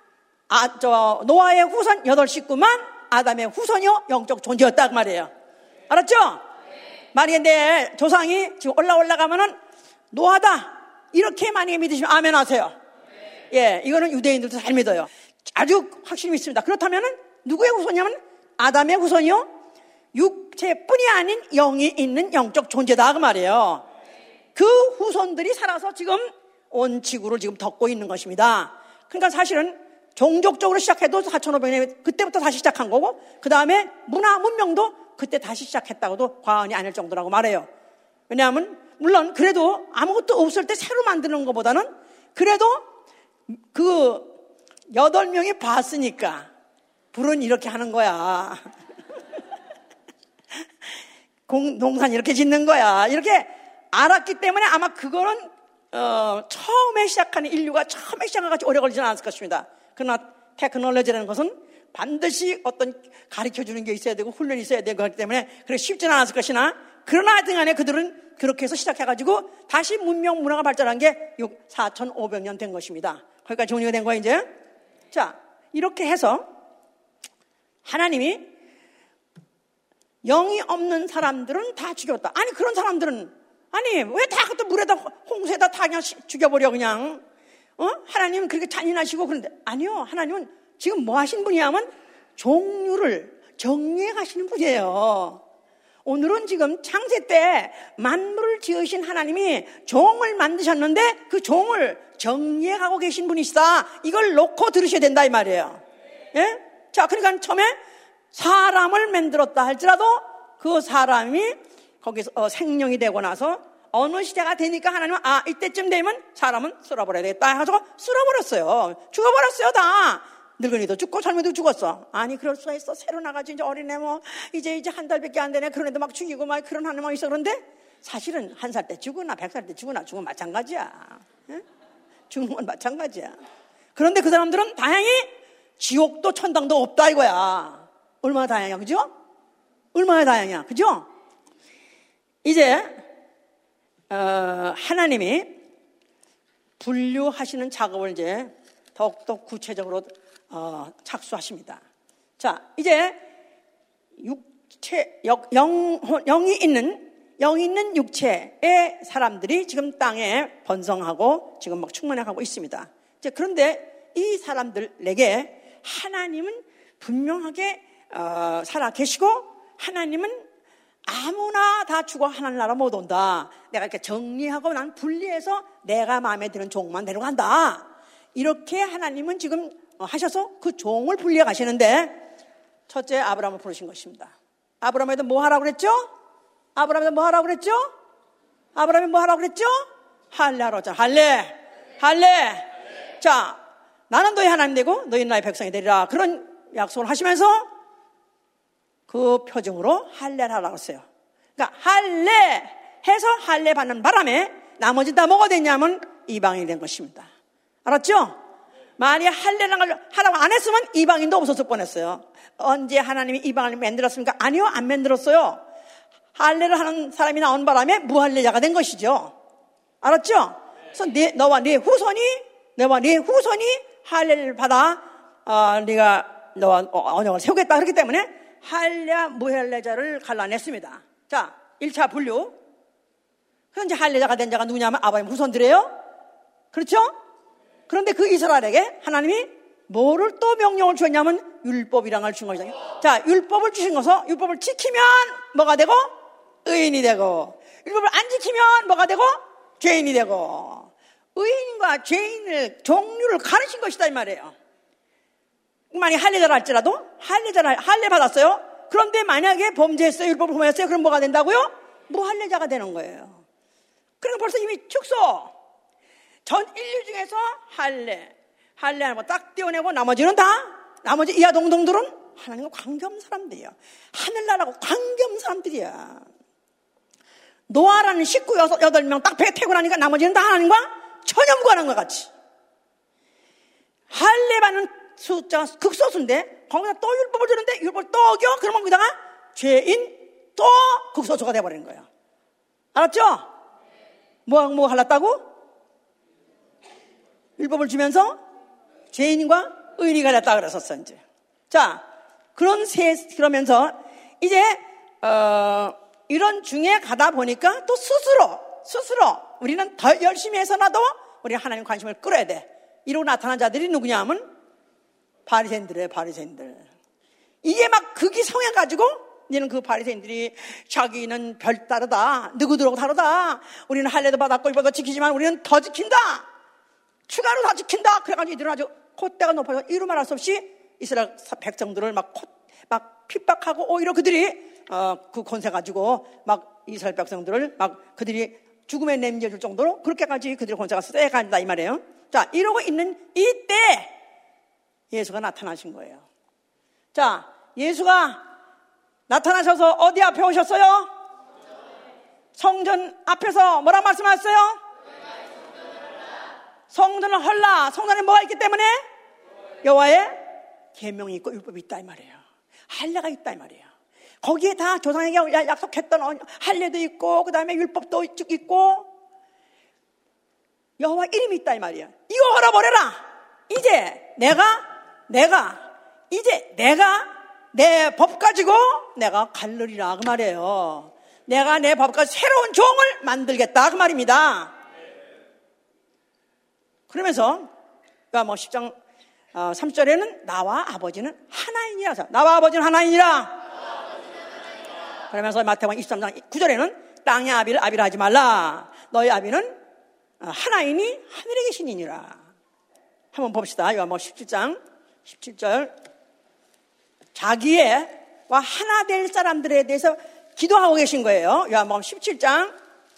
노아의 후손 8식구만 아담의 후손이요 영적 존재였다 그 말이에요. 알았죠? 만약에 내 조상이 지금 올라가면은 노아다 이렇게 만약에 믿으시면 아멘 하세요. 예, 이거는 유대인들도 잘 믿어요. 아주 확실히 믿습니다. 그렇다면은 누구의 후손이냐면 아담의 후손이요 육체뿐이 아닌 영이 있는 영적 존재다 그 말이에요. 그 후손들이 살아서 지금 온 지구를 지금 덮고 있는 것입니다. 그러니까 사실은 종족적으로 시작해도 4,500년 그때부터 다시 시작한 거고 그 다음에 문명도 그때 다시 시작했다고도 과언이 아닐 정도라고 말해요. 왜냐하면 물론 그래도 아무것도 없을 때 새로 만드는 것보다는 그래도 그 8명이 봤으니까 불은 이렇게 하는 거야. 농산 이렇게 짓는 거야. 이렇게 알았기 때문에 아마 그거는 처음에 시작하는 인류가 처음에 시작한 같이 오래 걸리지는 않았을 것입니다. 그러나 테크놀로지라는 것은 반드시 어떤 가르쳐주는 게 있어야 되고 훈련이 있어야 되고 그렇기 때문에 그렇게 쉽지는 않았을 것이나 그러나 하여튼 간에 그들은 그렇게 해서 시작해가지고 다시 문화가 발전한 게 4,500년 된 것입니다. 거기까지 정리가 된 거예요 이제. 자, 이렇게 해서 하나님이 영이 없는 사람들은 다 죽였다. 아니 그런 사람들은 왜 다 그것도 물에다 홍수에다 다 그냥 죽여버려 그냥. 하나님은 그렇게 잔인하시고 그런데 아니요. 하나님은 지금 뭐 하신 분이냐면 종류를 정리해 가시는 분이에요. 오늘은 지금 창세 때 만물을 지으신 하나님이 종을 만드셨는데 그 종을 정리해 가고 계신 분이시다. 이걸 놓고 들으셔야 된다 이 말이에요. 예? 자, 그러니까 처음에 사람을 만들었다 할지라도 그 사람이 거기서 생명이 되고 나서 어느 시대가 되니까 하나님은 이때쯤 되면 사람은 쓸어버려야 되겠다 해서 쓸어버렸어요. 죽어버렸어요 다. 늙은이도 죽고 젊은이도 죽었어. 아니 그럴 수가 있어. 새로 나가지 이제 어린애 이제 한 달밖에 안 되네. 그런 애도 막 죽이고 막 그런 하나만 있어. 그런데 사실은 1살 때 죽으나 100살 때 죽으나 죽으면 마찬가지야. 응? 죽는 건 마찬가지야. 그런데 그 사람들은 다행히 지옥도 천당도 없다 이거야. 얼마나 다행이야, 그죠? 얼마나 다행이야, 그죠? 이제 하나님이 분류하시는 작업을 이제 더욱더 구체적으로 착수하십니다. 자, 이제 영이 있는 육체의 사람들이 지금 땅에 번성하고 지금 막 충만해가고 있습니다. 이제 그런데 이 사람들에게 하나님은 분명하게 살아 계시고 하나님은 아무나 다 죽어 하나님 나라 못 온다. 내가 이렇게 정리하고 난 분리해서 내가 마음에 드는 종만 데려간다. 이렇게 하나님은 지금 하셔서 그 종을 분리해 가시는데 첫째 아브라함을 부르신 것입니다. 아브라함에도 뭐 하라고 그랬죠? 아브라함이 뭐 하라고 그랬죠? 할례하라고 했죠? 할례. 자, 나는 너희 하나님 되고 너희는 나의 백성이 되리라. 그런 약속을 하시면서 그 표정으로 할례를 하라고 했어요. 그러니까 할례 해서 할례 받는 바람에 나머지 다 뭐가 됐냐면 이방인이 된 것입니다. 알았죠? 만약에 할례라는 걸 하라고 안 했으면 이방인도 없었을 뻔했어요. 언제 하나님이 이방인을 만들었습니까? 아니요, 안 만들었어요. 할례를 하는 사람이 나온 바람에 무할례자가 된 것이죠. 알았죠? 그래서 너와 네 후손이 할례를 받아 네가 너와 언약을 세우겠다 그렇기 때문에 할례와 무할례자를 갈라냈습니다. 자, 1차 분류. 그래서 이제 할례자가 된 자가 누구냐면 아브라함 후손들이에요. 그렇죠? 그런데 그 이스라엘에게 하나님이 뭐를 또 명령을 주었냐면 율법이라는 걸 준 것이다. 자, 율법을 주신 것은 율법을 지키면 뭐가 되고? 의인이 되고, 율법을 안 지키면 뭐가 되고? 죄인이 되고. 의인과 죄인의 종류를 가르친 것이다 이 말이에요. 만약에 할례자를 할지라도 할례 받았어요. 그런데 만약에 범죄했어요, 율법을 범했어요, 그럼 뭐가 된다고요? 무할례자가 되는 거예요. 그러니까 벌써 이미 축소. 전 인류 중에서 할례하는 거 딱 떼어내고 나머지 이하 동동들은 하나님과 관계없는 사람들이야. 하늘나라하고 관계없는 사람들이야. 노아라는 식구 8명 딱 배 태고 나니까 나머지는 다 하나님과 전혀 무관한 것 같이. 할례받는 숫자가 극소수인데 거기다 또 율법을 주는데 율법을 또 어겨? 그러면 거기다가 죄인 또 극소수가 돼버리는 거예요. 알았죠? 뭐 할랐다고? 율법을 주면서 죄인과 의인이 갈렸다 그랬었어 이제. 자, 그러면서 이제 이런 중에 가다 보니까 또 스스로 우리는 더 열심히 해서라도 우리 하나님 관심을 끌어야 돼. 이러고 나타난 자들이 누구냐 하면 바리새인들이에요. 바리새인들. 이게 막 극이 성해가지고 이제는 그 바리새인들이 자기는 별다르다, 누구들하고 다르다, 우리는 할례도 받았고 율법도 지키지만 우리는 더 지킨다, 추가로 다 지킨다. 그래가지고 이들은 아주 콧대가 높아서 이루 말할 수 없이 이스라엘 백성들을 막 핍박하고 오히려 그들이 그 권세 가지고 막 이스라엘 백성들을 막 그들이 죽음에 내몰줄 정도로 그렇게까지 그들의 권세가 세간다 이 말이에요. 자, 이러고 있는 이때 예수가 나타나신 거예요. 자, 예수가 나타나셔서 어디 앞에 오셨어요? 성전 앞에서 뭐라 말씀하셨어요? 성전을 헐라. 성전에 뭐가 있기 때문에? 여호와의 계명이 있고 율법이 있다 이 말이에요. 할례가 있다 이 말이에요. 거기에 다 조상에게 약속했던 할례도 있고 그 다음에 율법도 있고 여호와 이름이 있다 이 말이에요. 이거 걸어버려라. 이제 내가 내 법 가지고 내가 갈르리라 그 말이에요. 내가 내 법 가지고 새로운 종을 만들겠다 그 말입니다. 그러면서 뭐 10장 3절에는 나와 아버지는 하나이니라. 나와 아버지는 하나이니라. 그러면서 마태복음 23장 9절에는 땅의 아비를 하지 말라. 너희 아비는 하나이니 하늘에 계시니라. 한번 봅시다. 요한복음 17장 17절. 자기와 하나 될 사람들에 대해서 기도하고 계신 거예요. 요한복음 17장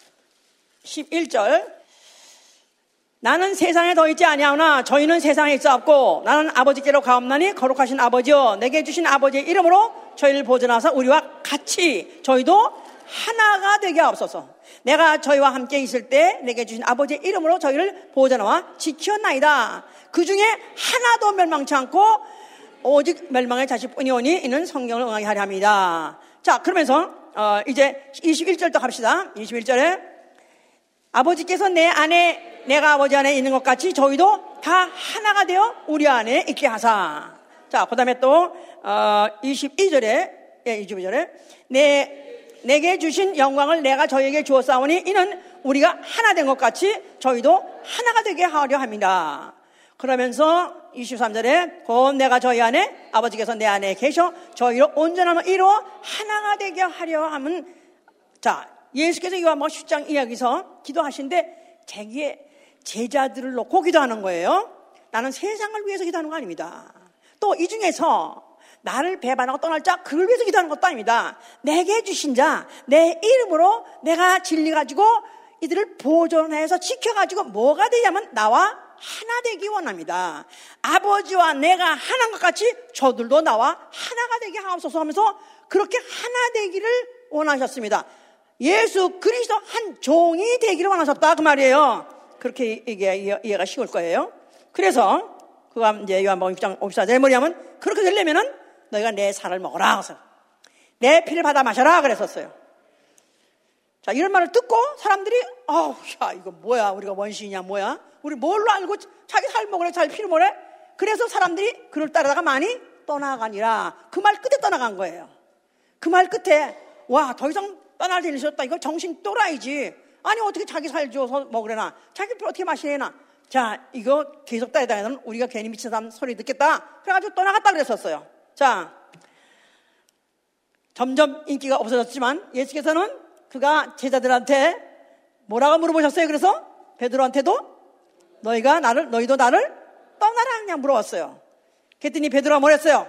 11절. 나는 세상에 더 있지 아니하오나 저희는 세상에 있사옵고 나는 아버지께로 가옵나니 거룩하신 아버지여 내게 주신 아버지의 이름으로 저희를 보존하사 우리와 같이 저희도 하나가 되게 하옵소서. 내가 저희와 함께 있을 때 내게 주신 아버지의 이름으로 저희를 보존하와 지켰나이다. 그 중에 하나도 멸망치 않고 오직 멸망의 자식뿐이오니 이는 성경을 응하게 하려 합니다. 자, 그러면서 이제 21절도 갑시다. 21절에 아버지께서 내 안에 내가 아버지 안에 있는 것 같이 저희도 다 하나가 되어 우리 안에 있게 하사. 자, 그 다음에 또 22절에 내게 주신 영광을 내가 저희에게 주었사오니 이는 우리가 하나 된 것 같이 저희도 하나가 되게 하려 합니다. 그러면서 23절에 곧 내가 저희 안에 아버지께서 내 안에 계셔 저희로 온전함을 이루어 하나가 되게 하려 함은. 자, 예수께서 요한복음 10장 이야기에서 기도하신데 자기의 제자들을 놓고 기도하는 거예요. 나는 세상을 위해서 기도하는 거 아닙니다. 또 이 중에서 나를 배반하고 떠날 자 그를 위해서 기도하는 것도 아닙니다. 내게 주신 자 내 이름으로 내가 진리 가지고 이들을 보존해서 지켜가지고 뭐가 되냐면 나와 하나 되기 원합니다. 아버지와 내가 하나인 것 같이 저들도 나와 하나가 되게 하옵소서 하면서 그렇게 하나 되기를 원하셨습니다. 예수 그리스도 한 종이 되기를 원하셨다 그 말이에요. 그렇게 이해가 쉬울 거예요. 그래서 그가 이제 요한복음 6장 54절에 뭐냐면 그렇게 되려면은 너희가 내 살을 먹어라. 그래서 내 피를 받아 마셔라 그랬었어요. 자, 이런 말을 듣고 사람들이 야 이거 뭐야, 우리가 원신이냐 뭐야, 우리 뭘로 알고 자기 살 먹으래, 자기 피를 먹으래. 그래서 사람들이 그를 따르다가 많이 떠나가니라. 그 말 끝에 떠나간 거예요. 그 말 끝에 와, 더 이상 떠날 일이 있었다. 이거 정신 또라이지. 아니 어떻게 자기 살 줘서 먹으려나, 자기 피 어떻게 마시려나. 자, 이거 계속 따르다가는 우리가 괜히 미친 사람 소리 듣겠다. 그래가지고 떠나갔다 그랬었어요. 자, 점점 인기가 없어졌지만 예수께서는 그가 제자들한테 뭐라고 물어보셨어요? 그래서 베드로한테도 너희도 나를 떠나라 그냥 물어봤어요. 그랬더니 베드로가 뭐랬어요?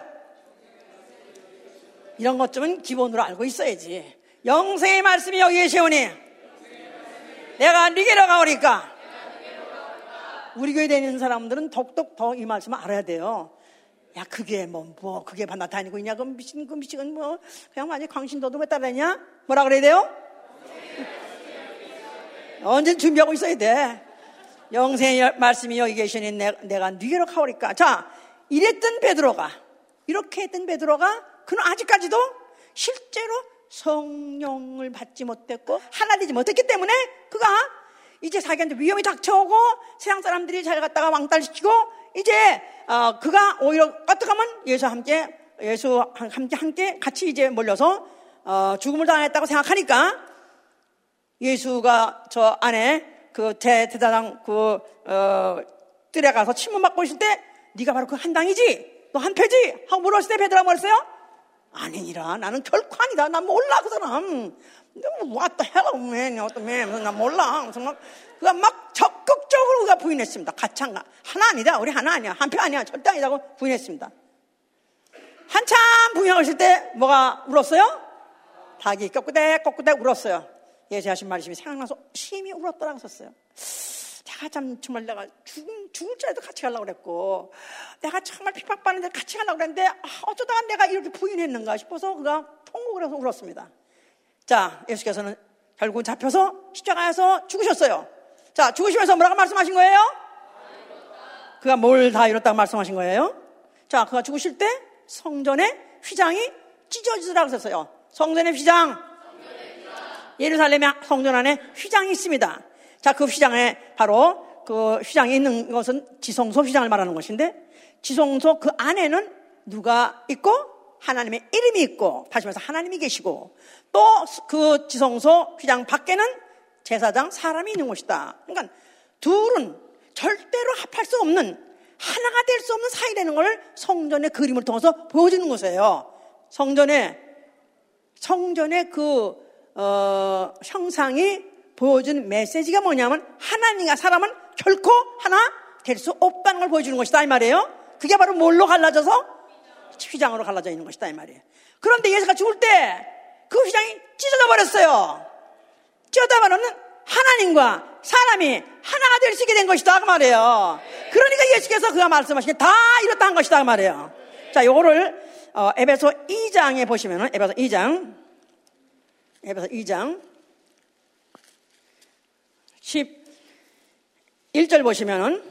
이런 것쯤은 기본으로 알고 있어야지. 영생의 말씀이 여기 계시오니 내가 네게로 가오니까. 우리 교회에 다니는 사람들은 더욱 더 이 말씀을 알아야 돼요. 야, 그게 그게 나타나고 있냐? 그 미친 그냥 완전 광신도도 왜 따라다니냐? 뭐라 그래야 돼요? 언제든 준비하고 있어야 돼. 영생의 말씀이 여기 계시니 내가 네게로 가오리까. 자, 이렇게 했던 베드로가 그는 아직까지도 실제로 성령을 받지 못했고 하나 되지 못했기 때문에 그가 이제 자기한테 위험이 닥쳐오고 세상 사람들이 잘 갖다가 왕따시키고 이제 그가 오히려 어떻게 하면 예수와 함께 같이 이제 몰려서 죽음을 당했다고 생각하니까 예수가 저 안에 그 대대당 뜰에 가서 침문받고 있을 때 네가 바로 그 한 당이지, 너 한 패지 하고 물었을 때 베드로가 뭐랬어요? 아니니라, 나는 결코 아니다. 난 몰라 그 사람. What the hell, man? 난 몰라. 그가 막 적극적으로 그가 부인했습니다. 하나 아니다. 우리 하나 아니야. 한 표 아니야. 절대 아니다고 부인했습니다. 한참 부인하고 있을 때 뭐가 울었어요? 닭이 꺾구대 울었어요. 예수 하신 말씀이 생각나서 심히 울었더라고 썼어요. 정말 내가 죽을 자에도 같이 가려고 그랬고, 내가 정말 핍박받는데 같이 가려고 그랬는데, 어쩌다가 내가 이렇게 부인했는가 싶어서 그가 통곡을 해서 울었습니다. 자, 예수께서는 결국은 잡혀서 십자가에서 죽으셨어요. 자, 죽으시면서 뭐라고 말씀하신 거예요? 그가 뭘 다 이뤘다고 말씀하신 거예요? 자, 그가 죽으실 때 성전의 휘장이 찢어지더라고 했어요. 성전의 휘장. 예루살렘의 성전 안에 휘장이 있습니다. 자, 그 휘장에 바로 그 휘장에 있는 것은 지성소 휘장을 말하는 것인데, 지성소 그 안에는 누가 있고 하나님의 이름이 있고, 다시 말해서 하나님이 계시고, 또 그 지성소 휘장 밖에는 제사장 사람이 있는 곳이다. 그러니까 둘은 절대로 합할 수 없는, 하나가 될 수 없는 사이라는 걸 성전의 그림을 통해서 보여주는 것이에요. 성전의 그 형상이 보여준 메시지가 뭐냐면 하나님과 사람은 결코 하나 될 수 없다는 걸 보여주는 것이다 이 말이에요. 그게 바로 뭘로 갈라져서? 휘장으로 갈라져 있는 것이다 이 말이에요. 그런데 예수가 죽을 때 그 휘장이 찢어져 버렸어요. 찢어져 버리면 하나님과 사람이 하나가 될 수 있게 된 것이다 그 말이에요. 그러니까 예수께서 그가 말씀하신 게 다 이렇다 한 것이다 그 말이에요. 자, 요거를 에베소 2장에 보시면은 에베소 2장 11절 보시면은,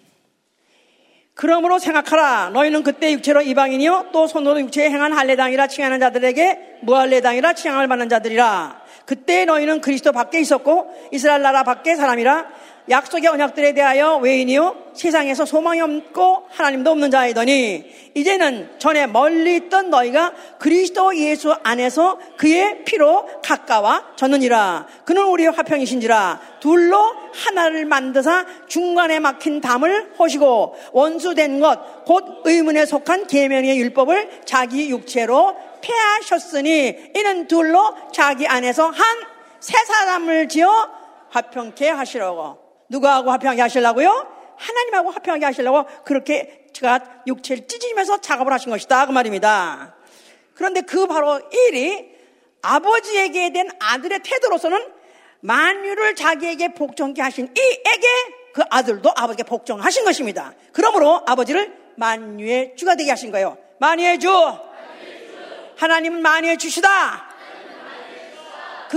그러므로 생각하라. 너희는 그때 육체로 이방인이요 또 손으로 육체에 행한 할례당이라 칭하는 자들에게 무할례당이라 칭함을 받는 자들이라. 그때 너희는 그리스도 밖에 있었고 이스라엘 나라 밖에 사람이라 약속의 언약들에 대하여 외인이요 세상에서 소망이 없고 하나님도 없는 자이더니, 이제는 전에 멀리 있던 너희가 그리스도 예수 안에서 그의 피로 가까워졌느니라. 그는 우리의 화평이신지라. 둘로 하나를 만드사 중간에 막힌 담을 허시고 원수된 것 곧 의문에 속한 계명의 율법을 자기 육체로 폐하셨으니, 이는 둘로 자기 안에서 한 새 사람을 지어 화평케 하시려고. 누구하고 화평하게 하시려고요? 하나님하고 화평하게 하시려고 그렇게 제가 육체를 찢으면서 작업을 하신 것이다 그 말입니다. 그런데 그 바로 일이 아버지에게 된 아들의 태도로서는 만유를 자기에게 복종케 하신 이에게 그 아들도 아버지에게 복종하신 것입니다. 그러므로 아버지를 만유의 주가 되게 하신 거예요. 만유의 주. 하나님은 만유의 주시다. 그가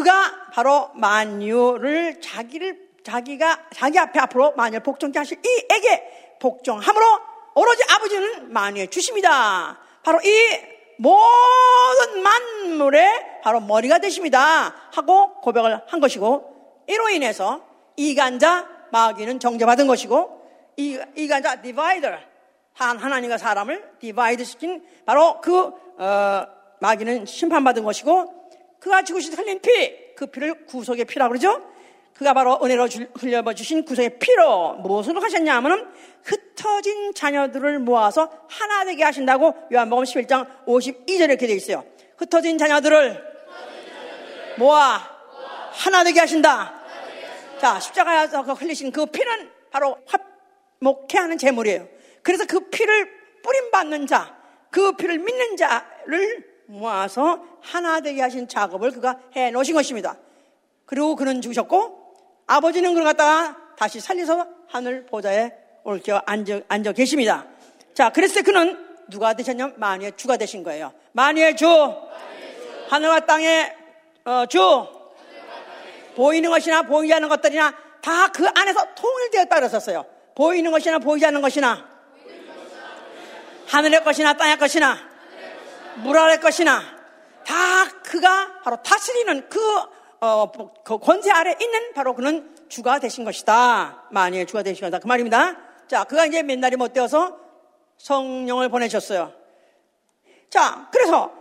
바로 만유를 자기 앞에 앞으로 만유를 복종케 하실 이에게 복종함으로 오로지 아버지는 만유에 주십니다. 바로 이 모든 만물의 바로 머리가 되십니다 하고 고백을 한 것이고, 이로 인해서 이간자 마귀는 정죄받은 것이고, 이간자 디바이더 하나님과 사람을 디바이드 시킨 바로 마귀는 심판받은 것이고, 그가 죽으신 흘린 피, 그 피를 구속의 피라고 그러죠. 그가 바로 은혜로 흘려주신 구속의 피로 무엇을 하셨냐 하면은 흩어진 자녀들을 모아서 하나 되게 하신다고 요한복음 11장 52절에 이렇게 되어 있어요. 흩어진 자녀들을 모아 하나 되게 하신다. 자, 십자가에서 흘리신 그 피는 바로 화목케 하는 제물이에요. 그래서 그 피를 뿌림받는 자, 그 피를 믿는 자를 모아서 하나 되게 하신 작업을 그가 해 놓으신 것입니다. 그리고 그는 죽으셨고, 아버지는 그를 갖다가 다시 살려서 하늘 보좌에 올겨 앉아 계십니다. 자, 그래서 그는 누가 되셨냐면 만유의 주가 되신 거예요. 만유의 주, 하늘과 땅의 주, 보이는 것이나 보이지 않는 것들이나 다 그 안에서 통일되었다 그랬었어요. 보이는 것이나 보이지 않는 것이나, 하늘의 것이나 땅의 것이나, 물 아래 것이나 다 그가 바로 다스리는 그 권세 아래 있는 바로 그는 주가 되신 것이다. 만유의 주가 되신 것이다. 그 말입니다. 자, 그가 이제 몇 날이 못 되어서 성령을 보내셨어요. 자, 그래서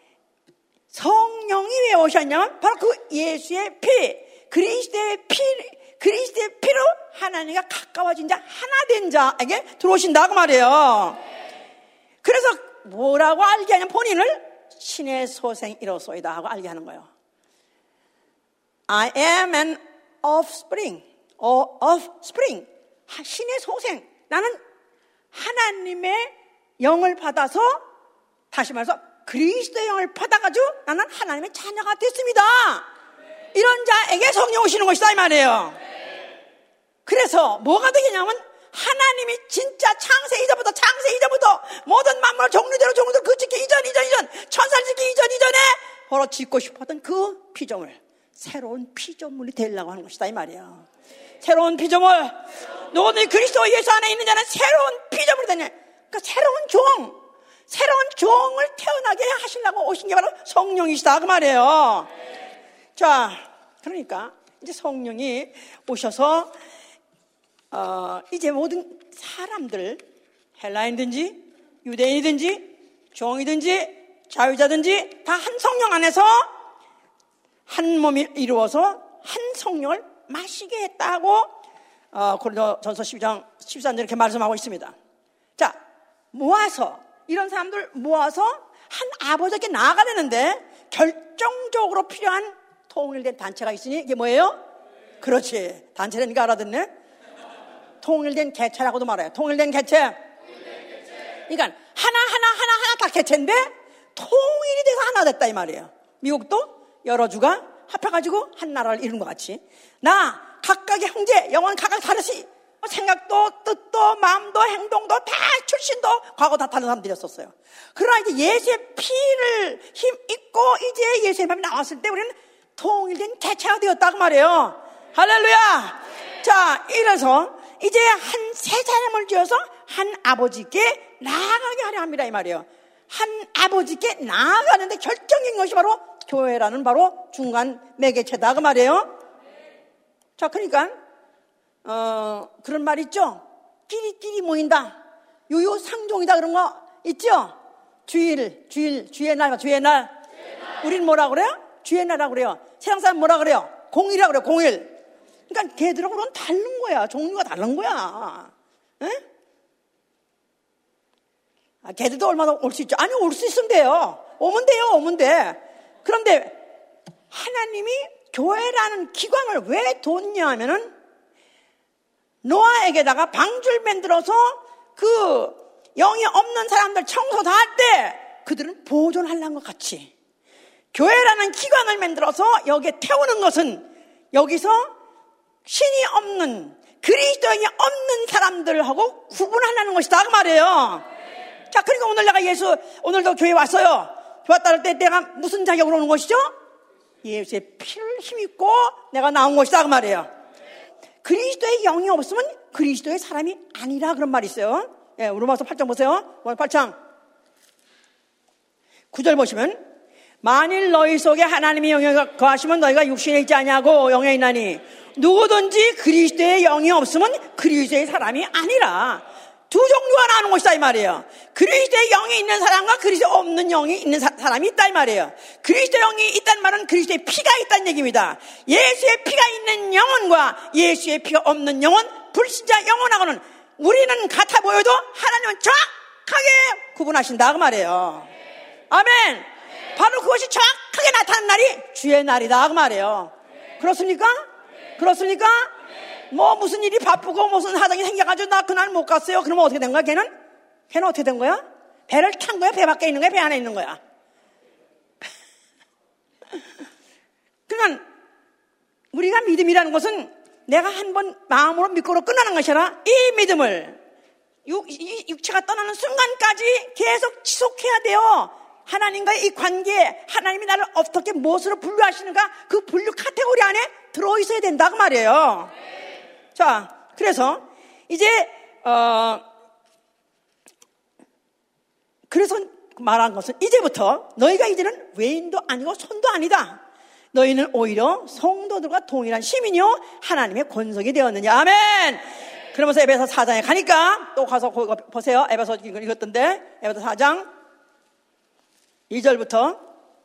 성령이 왜 오셨냐면 바로 그 예수의 피, 그리스도의 피로 하나님과 가까워진 자, 하나 된 자에게 들어오신다고 말이에요. 그래서 뭐라고 알게 하냐면 본인을 신의 소생이로소이다 하고 알게 하는 거예요. I am an offspring. 신의 소생. 나는 하나님의 영을 받아서, 다시 말해서 그리스도의 영을 받아가지고 나는 하나님의 자녀가 됐습니다. 이런 자에게 성령 오시는 것이다 이 말이에요. 그래서 뭐가 되겠냐면 하나님이 진짜 창세 이전부터 모든 만물 종류대로 그 짓기 이전 천사를 짓기 이전에 바로 짓고 싶었던 그 피조물, 새로운 피조물이 되려고 하는 것이다 이 말이에요. 새로운 피조물, 누구든지 그리스도 예수 안에 있는 자는 새로운 피조물이 되냐. 그러니까 새로운 종을 태어나게 하시려고 오신 게 바로 성령이시다 그 말이에요. 자, 그러니까 이제 성령이 오셔서 이제 모든 사람들, 헬라인든지 유대인이든지 종이든지 자유자든지 다 한 성령 안에서 한 몸이 이루어서 한 성령을 마시게 했다고 고린도전서 12장 13절 이렇게 말씀하고 있습니다. 자, 이런 사람들 모아서 한 아버지께 나아가려는데 결정적으로 필요한 통일된 단체가 있으니 이게 뭐예요? 그렇지, 단체라니까 알아듣네. 통일된 개체라고도 말해요. 통일된 개체. 그러니까 하나 다 개체인데 통일이 돼서 하나 됐다 이 말이에요. 미국도 여러 주가 합해가지고 한 나라를 이룬 것 같이 각각의 형제, 영혼 각각 다르시 생각도 뜻도 마음도 행동도 다 출신도 과거 다 다른 사람들이었었어요. 그러나 이제 예수의 피를 힘 입고 이제 예수의 마음이 나왔을 때 우리는 통일된 개체가 되었다고 말이에요. 할렐루야. 자, 이래서 이제 한 세 사람을 지어서 한 아버지께 나아가게 하려 합니다 이 말이에요. 한 아버지께 나아가는데 결정적인 것이 바로 교회라는 바로 중간 매개체다 그 말이에요. 자, 그러니까 그런 말 있죠. 끼리끼리 모인다, 유유상종이다 그런 거 있죠. 주의 날. 우리는 뭐라 그래요? 주의 날이라고 그래요. 세상 사람 뭐라 그래요? 공일이라고 그래요. 공일. 그러니까 걔들하고는 다른 거야. 종류가 다른 거야. 에? 걔들도 얼마나 올 수 있죠? 아니, 올 수 있으면 돼요. 오면 돼. 그런데 하나님이 교회라는 기관을 왜 뒀냐 하면은 노아에게다가 방주를 만들어서 그 영이 없는 사람들 청소 다 할 때 그들은 보존하려는 것 같이 교회라는 기관을 만들어서 여기에 태우는 것은 여기서 신이 없는 그리스도인이 없는 사람들하고 구분하려는 것이다 그 말이에요. 자, 그러니까 오늘도 교회 왔어요. 왔다 할 때 내가 무슨 자격으로 오는 것이죠? 예수의 피를 힘입고 내가 나온 것이다 그 말이에요. 그리스도의 영이 없으면 그리스도의 사람이 아니라 그런 말이 있어요. 예, 로마서 8장 보세요. 로마서 8장 9절 보시면 만일 너희 속에 하나님의 영이 거하시면 너희가 육신에 있지 아니하고 영에 있나니 누구든지 그리스도의 영이 없으면 그리스도의 사람이 아니라 두 종류가 나오는 것이다 이 말이에요. 그리스도의 영이 있는 사람과 그리스도 없는 영이 있는 사람이 있다 이 말이에요. 그리스도의 영이 있다는 말은 그리스도의 피가 있다는 얘기입니다. 예수의 피가 있는 영혼과 예수의 피가 없는 영혼, 불신자 영혼하고는 우리는 같아 보여도 하나님은 정확하게 구분하신다 그 말이에요. 아멘. 바로 그것이 정확하게 나타나는 날이 주의 날이다 그 말이에요. 그렇습니까? 그렇습니까? 뭐 무슨 일이 바쁘고 무슨 사정이 생겨가지고 나 그날 못 갔어요. 그러면 어떻게 된 거야? 걔는 어떻게 된 거야? 배를 탄 거야? 배 밖에 있는 거야? 배 안에 있는 거야? 그러니까 우리가 믿음이라는 것은 내가 한번 마음으로 믿고로 끝나는 것이 아니라 이 믿음을 육체가 떠나는 순간까지 계속 지속해야 돼요. 하나님과의 이 관계, 하나님이 나를 어떻게 무엇으로 분류하시는가 그 분류 카테고리 안에 들어있어야 된다 그 말이에요. 자, 그래서 이제 그래서 말한 것은 이제부터 너희가 이제는 외인도 아니고 손도 아니다. 너희는 오히려 성도들과 동일한 시민이요 하나님의 권속이 되었느냐. 아멘. 그러면서 에베소 4장에 가니까 또 가서 그거 보세요. 에베소 읽었던데 에베소 4장 2절부터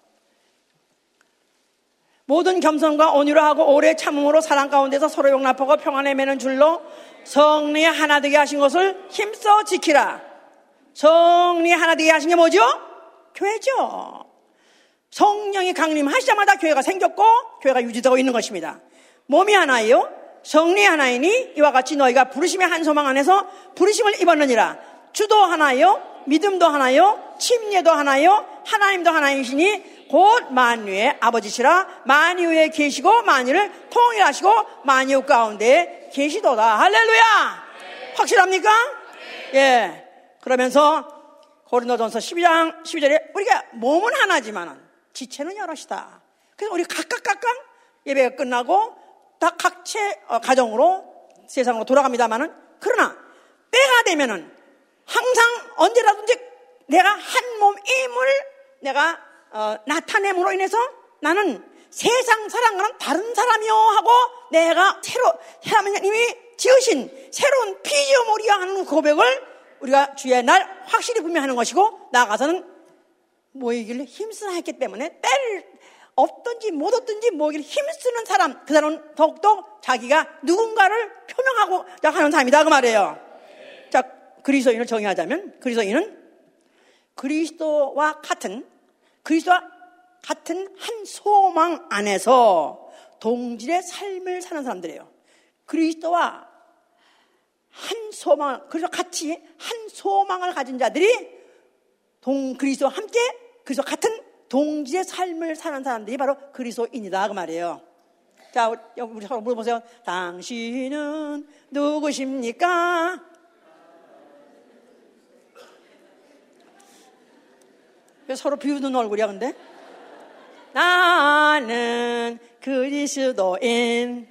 모든 겸손과 온유를 하고 오래 참음으로 사랑 가운데서 서로 용납하고 평안에 매는 줄로 성령이 하나 되게 하신 것을 힘써 지키라. 성령이 하나 되게 하신 게 뭐죠? 교회죠. 성령이 강림하시자마자 교회가 생겼고 교회가 유지되고 있는 것입니다. 몸이 하나예요. 성령이 하나이니 이와 같이 너희가 부르심의 한 소망 안에서 부르심을 입었느니라. 주도 하나요, 믿음도 하나요, 침례도 하나요, 하나님도 하나이시니 곧 만유의 아버지시라. 만유에 계시고 만유를 통일하시고 만유 가운데 계시도다. 할렐루야. 확실합니까? 예. 그러면서 고린도전서 12장 12절에 우리가 몸은 하나지만 지체는 여럿이다. 그래서 우리 각각 예배가 끝나고 다 각체 가정으로 세상으로 돌아갑니다만은 그러나 때가 되면은 항상 언제라든지 내가 한 몸임을 내가 나타냄으로 인해서 나는 세상 사람과는 다른 사람이요 하고 내가 하나님이 지으신 새로운 피조물이야 하는 고백을 우리가 주의 날 확실히 분명하는 것이고 나아가서는 모이기를 힘쓰나 했기 때문에 때를 없든지 못 얻든지 모이기를 힘쓰는 사람, 그 사람은 더욱더 자기가 누군가를 표명하고 하는 사람이다 그 말이에요. 자, 그리스도인을 정의하자면 그리스도인은 그리스도와 같은 한 소망 안에서 동질의 삶을 사는 사람들이에요. 그리스도와 한 소망, 그래서 같이 한 소망을 가진 자들이 그리스도와 함께 그리스도와 같은 동질의 삶을 사는 사람들이 바로 그리스도인이다 그 말이에요. 자, 우리 서로 물어보세요. 당신은 누구십니까? 왜 서로 비웃는 얼굴이야 근데? 나는 그리스도인.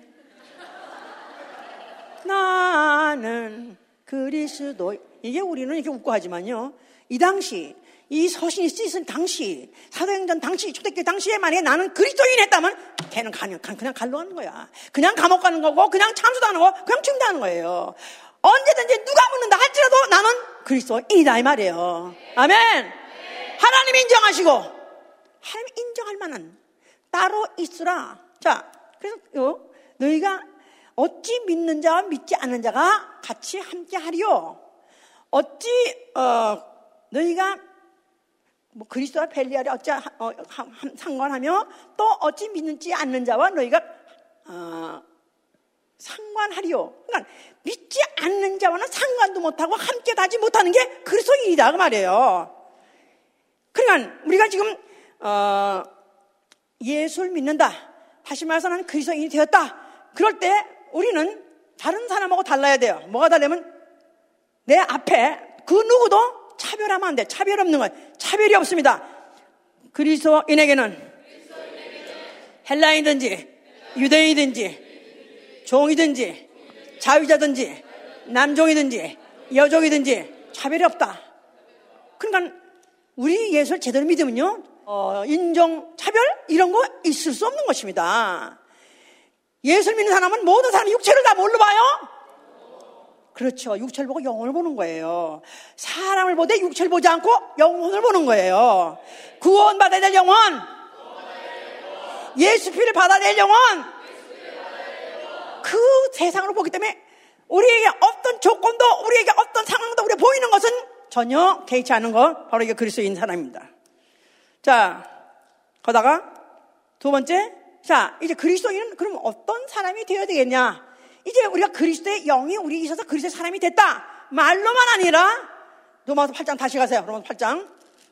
나는 그리스도인. 이게 우리는 이렇게 웃고 하지만요, 이 당시 이 서신이 쓰인 당시 사도행전 당시 초대교회 당시에 만약에 나는 그리스도인 했다면 걔는 그냥 갈로 가는 거야. 그냥 감옥 가는 거고 그냥 참수도 하는 거고 그냥 죽는다는 거예요. 언제든지 누가 묻는다 할지라도 나는 그리스도인이다 이 말이에요. 아멘. 하나님이 인정하시고 하나님 인정할 만한 따로 있으라. 자, 그래서 너희가 어찌 믿는 자와 믿지 않는 자가 같이 함께 하리요. 어찌 너희가 뭐 그리스도와 벨리알이 어찌 상관하며 또 어찌 믿는지 않는 자와 너희가 상관하리요. 그러니까 믿지 않는 자와는 상관도 못하고 함께 가지 못하는 게 그리스도인이다 그 말이에요. 그러니까 우리가 지금 예수를 믿는다, 다시 말해서 나는 그리스도인이 되었다, 그럴 때 우리는 다른 사람하고 달라야 돼요. 뭐가 다르면 내 앞에 그 누구도 차별하면 안 돼. 차별 없는 거예요. 차별이 없습니다. 그리스도인에게는 헬라인이든지 유대인이든지 종이든지 자유자든지 남종이든지 여종이든지 차별이 없다. 그러니까 우리 예수를 제대로 믿으면요, 인종, 차별 이런 거 있을 수 없는 것입니다. 예수를 믿는 사람은 모든 사람이 육체를 다 뭘로 봐요? 그렇죠. 육체를 보고 영혼을 보는 거예요. 사람을 보되 육체를 보지 않고 영혼을 보는 거예요. 구원받아야 될 영혼, 예수 피를 받아야 될 영혼, 그 세상으로 보기 때문에 우리에게 어떤 조건도, 우리에게 어떤 상황도 우리가 보이는 것은 전혀 개의치 않은 것, 바로 이게 그리스도인 사람입니다. 자, 거다가 두 번째, 자, 이제 그리스도인은 그럼 어떤 사람이 되어야 되겠냐? 이제 우리가 그리스도의 영이 우리 있어서 그리스도의 사람이 됐다. 말로만 아니라, 로마서 8장 다시 가세요. 로마서 8장.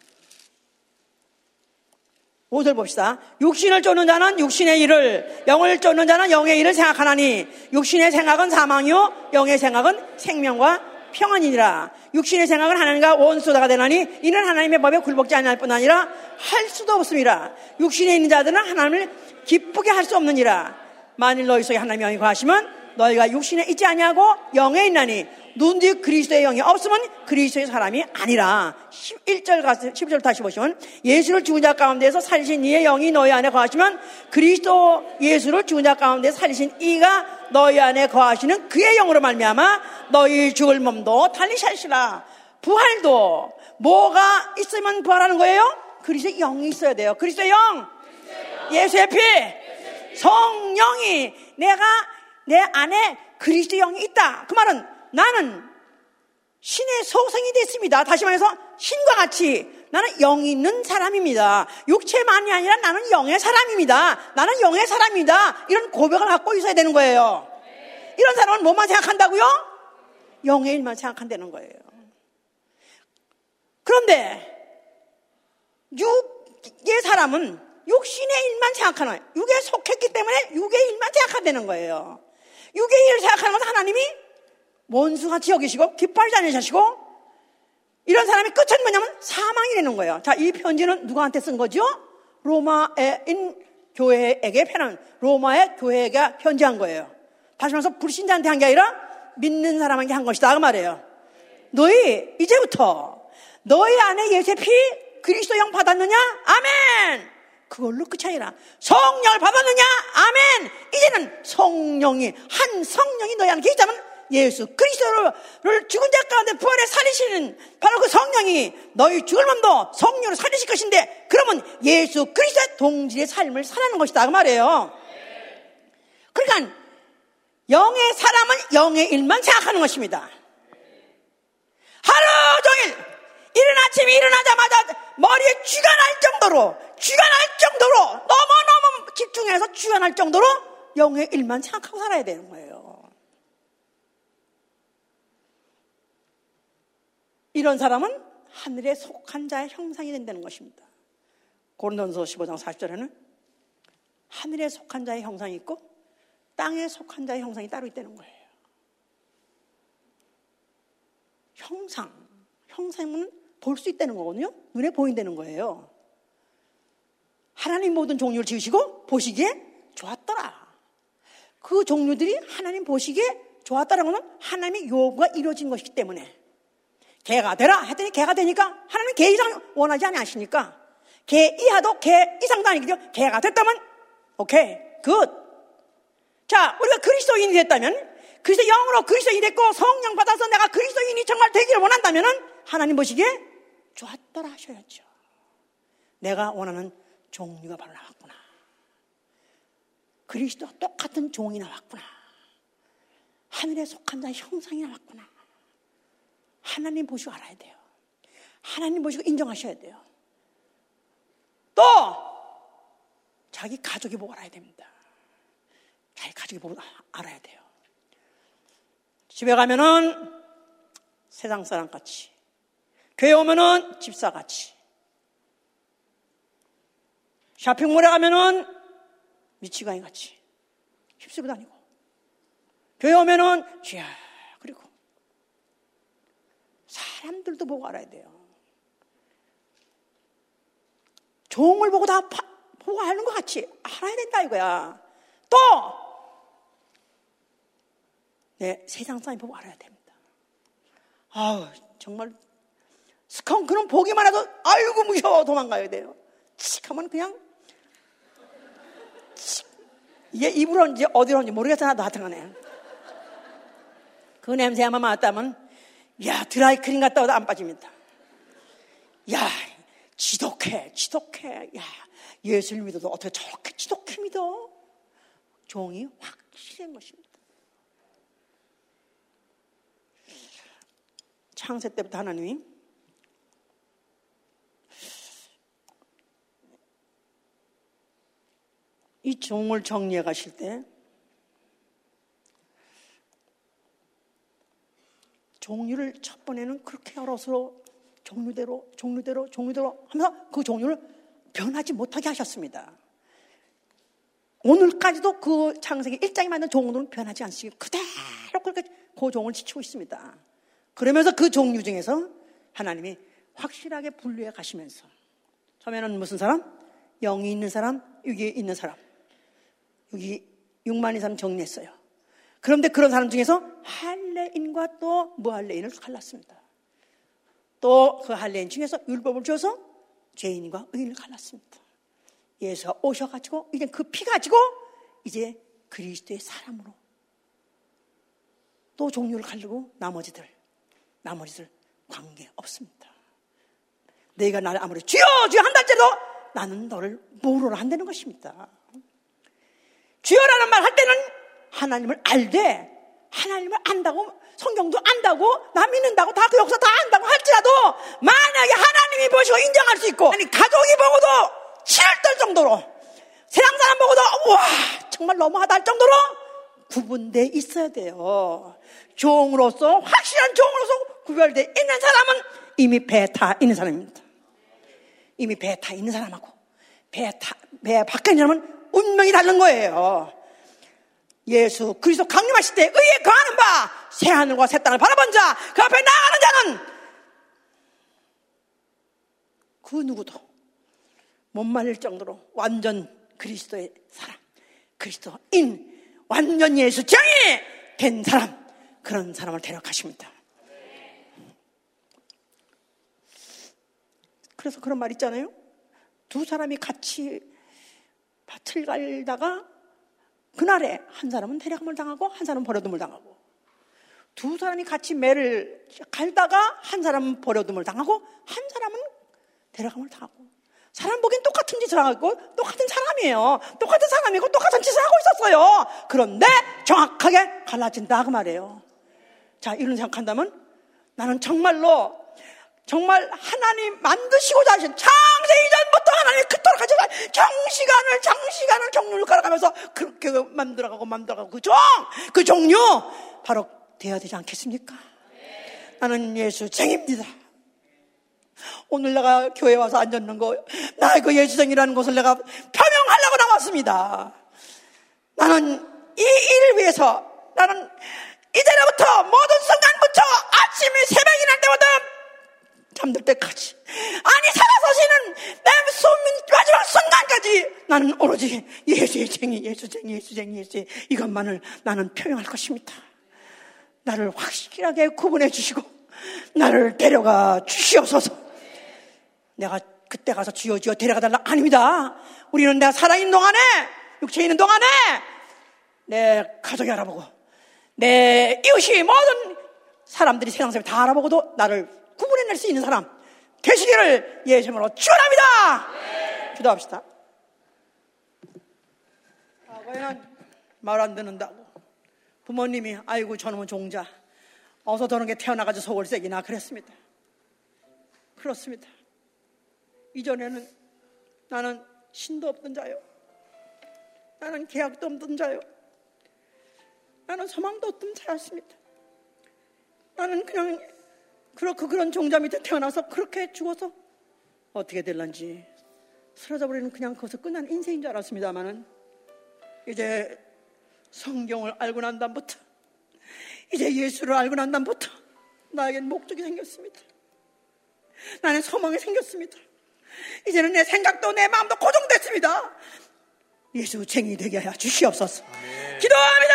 5절 봅시다. 육신을 쫓는 자는 육신의 일을, 영을 쫓는 자는 영의 일을 생각하나니, 육신의 생각은 사망이요, 영의 생각은 생명과 평안이니라. 육신의 생각은 하나님과 원수다가 되나니, 이는 하나님의 법에 굴복지 아니할 뿐 아니라 할 수도 없습니다. 육신에 있는 자들은 하나님을 기쁘게 할 수 없느니라. 만일 너희 속에 하나님의 영이 거하시면 너희가 육신에 있지 아니하고 영에 있나니, 누군지 그리스도의 영이 없으면 그리스도의 사람이 아니라. 11절 다시 보시면, 예수를 죽은 자 가운데서 살리신 이의 영이 너희 안에 거하시면 그리스도 예수를 죽은 자 가운데서 살리신 이가 너희 안에 거하시는 그의 영으로 말미암아 너희 죽을 몸도 달리 살시라. 부활도 뭐가 있으면 부활하는 거예요? 그리스도의 영이 있어야 돼요. 그리스도의 영, 예수의 피, 성령이, 내가 내 안에 그리스도의 영이 있다. 그 말은 나는 신의 소성이 됐습니다. 다시 말해서 신과 같이 나는 영이 있는 사람입니다. 육체만이 아니라 나는 영의 사람입니다. 나는 영의 사람입니다. 이런 고백을 갖고 있어야 되는 거예요. 이런 사람은 뭐만 생각한다고요? 영의 일만 생각한다는 거예요. 그런데 육의 사람은 육신의 일만 생각하는 거예요. 육에 속했기 때문에 육의 일만 생각한다는 거예요. 육의 일을 생각하는 것은 하나님이 원수같이 여기시고 기뻐하지 않으시고, 이런 사람의 끝은 뭐냐면 사망이라는 거예요. 자, 이 편지는 누구한테 쓴 거죠? 로마인 교회에게 편한, 로마의 교회가 편지한 거예요. 다시 말해서 불신자한테 한 게 아니라 믿는 사람에게 한 것이다 그 말이에요. 너희 이제부터 너희 안에 예수의 피, 그리스도 영 받았느냐? 아멘. 그걸로 끝이 아니라 성령을 받았느냐? 아멘. 이제는 성령이, 한 성령이 너희 안에 계시다면 예수 그리스도를 죽은 자 가운데 부활해 살리시는 바로 그 성령이 너희 죽을 몸도 성령으로 살리실 것인데, 그러면 예수 그리스도의 동질의 삶을 살아가는 것이다 그 말이에요. 그러니까 영의 사람은 영의 일만 생각하는 것입니다. 하루 종일 이른 아침에 일어나자마자 머리에 쥐가 날 정도로 너무너무 집중해서 쥐가 날 정도로 영의 일만 생각하고 살아야 되는 거예요. 이런 사람은 하늘에 속한 자의 형상이 된다는 것입니다. 고린도전서 15장 40절에는 하늘에 속한 자의 형상이 있고 땅에 속한 자의 형상이 따로 있다는 거예요. 형상은 볼 수 있다는 거거든요. 눈에 보인다는 거예요. 하나님 모든 종류를 지으시고 보시기에 좋았더라. 그 종류들이 하나님 보시기에 좋았다라는 것은 하나님의 요구가 이루어진 것이기 때문에, 개가 되라 했더니 개가 되니까 하나님은 개 이상 원하지 않으시니까, 개 이하도 개 이상도 아니거든요. 개가 됐다면 오케이, 굿. 자, 우리가 그리스도인이 됐다면, 그리스도 영으로 그리스도인이 됐고 성령 받아서 내가 그리스도인이 정말 되기를 원한다면 하나님 보시기에 좋았더라 하셔야죠. 내가 원하는 종류가 바로 나왔구나. 그리스도와 똑같은 종이 나왔구나. 하늘에 속한 자의 형상이 나왔구나. 하나님 보시고 알아야 돼요. 하나님 보시고 인정하셔야 돼요. 또 자기 가족이 보고 알아야 됩니다. 자기 가족이 보고 알아야 돼요. 집에 가면은 세상 사람 같이, 교회 오면은 집사 같이, 쇼핑몰에 가면은 미치광이 같이 휩쓸고 다니고, 교회 오면은 쥐야 그리고 사람들도 보고 알아야 돼요. 종을 보고 다 보호하는 것 같이 알아야 된다 이거야. 또 세상 사람이 보고 알아야 됩니다. 아우 정말 스컹크는 보기만 해도 아이고 무서워 도망가야 돼요. 칙하면 그냥 얘 입으로 이제 어디로 온지 모르겠잖아. 너 하여튼간에 그 냄새만 맡다면 야 드라이클린 갔다 와도 안 빠집니다. 야 지독해. 야 예수를 믿어도 어떻게 저렇게 지독해 믿어? 종이 확실한 것입니다. 창세 때부터 하나님이 이 종을 정리해 가실 때 종류를 첫 번에는 그렇게 여러서로 종류대로 하면서 그 종류를 변하지 못하게 하셨습니다. 오늘까지도 그 창세기 1장에 맞는 종류는 변하지 않으시고 그대로 그렇게 그 종을 지키고 있습니다. 그러면서 그 종류 중에서 하나님이 확실하게 분류해 가시면서 처음에는 무슨 사람? 영이 있는 사람, 육이 있는 사람. 여기 6만의 사람 정리했어요. 그런데 그런 사람 중에서 할례인과 또 무할례인을 갈랐습니다. 또 그 할례인 중에서 율법을 줘서 죄인과 의인을 갈랐습니다. 예수가 오셔가지고 이제 그 피 가지고 이제 그리스도의 사람으로 또 종류를 가르고 나머지들 관계 없습니다. 내가 나를 아무리 주여 한다 할지라도 나는 너를 모르라 한다는 것입니다. 주여라는 말 할 때는 하나님을 알되 하나님을 안다고 성경도 안다고 나 믿는다고 다 그 역사 다 안다고 할지라도 만약에 하나님이 보시고 인정할 수 있고 아니 가족이 보고도 치를 떨 정도로 세상 사람 보고도 와 정말 너무하다 할 정도로 구분돼 있어야 돼요. 종으로서 확실한 종으로서 구별돼 있는 사람은 이미 배에 타 있는 사람입니다. 이미 배에 타 있는 사람하고 배 밖에 있는 사람은 운명이 다른 거예요. 예수 그리스도 강림하실 때 의에 거하는 바 새하늘과 새 땅을 바라본 자 그 앞에 나아가는 자는 그 누구도 못 말릴 정도로 완전 그리스도의 사람 그리스도인 완전 예수 정이 된 사람 그런 사람을 데려가십니다. 그래서 그런 말 있잖아요. 두 사람이 같이 밭을 갈다가 그날에 한 사람은 데려감을 당하고 한 사람은 버려둠을 당하고 두 사람이 같이 매를 갈다가 한 사람은 버려둠을 당하고 한 사람은 데려감을 당하고 사람 보기엔 똑같은 짓을 하고 똑같은 사람이에요. 똑같은 사람이고 똑같은 짓을 하고 있었어요. 그런데 정확하게 갈라진다 그 말이에요. 자 이런 생각한다면 나는 정말로 정말 하나님 만드시고자 하신 창세 이전부터 하나님 그토록 가져가 장시간을 종류를 갈아가면서 그렇게 만들어가고 그 종류 바로 되어야 되지 않겠습니까? 나는 예수쟁입니다. 오늘 내가 교회 와서 앉았는 거 나의 그 예수쟁이라는 것을 내가 표명하려고 나왔습니다. 나는 이 일을 위해서 나는 이제로부터 모든 순간부터 아침에 새벽이 날 때마다 잠들 때까지 아니 살아서시는 내 마지막 순간까지 나는 오로지 예수쟁이 이것만을 나는 표명할 것입니다. 나를 확실하게 구분해 주시고 나를 데려가 주시옵소서. 내가 그때 가서 주여 데려가달라 아닙니다. 우리는 내가 살아있는 동안에 육체에 있는 동안에 내 가족이 알아보고 내 이웃이 모든 사람들이 세상 사람이 다 알아보고도 나를 구분해낼 수 있는 사람 되시기를 예수님으로 축원합니다. 기도합시다. 과거에는 말 안 듣는다고 부모님이 아이고 저놈은 종자 어서 저런 게 태어나가지고 속을 새기나 그랬습니다. 그렇습니다. 이전에는 나는 신도 없던 자요, 나는 계약도 없던 자요, 나는 소망도 없던 자였습니다. 나는 그냥 그런 종자 밑에 태어나서 그렇게 죽어서 어떻게 될런지 쓰러져 버리는 그냥 거기서 끝난 인생인 줄 알았습니다만은 이제 성경을 알고 난 다음부터 이제 예수를 알고 난 다음부터 나에겐 목적이 생겼습니다. 나는 소망이 생겼습니다. 이제는 내 생각도 내 마음도 고정됐습니다. 예수 증인이 되게 하여 주시옵소서. 아멘. 기도합니다.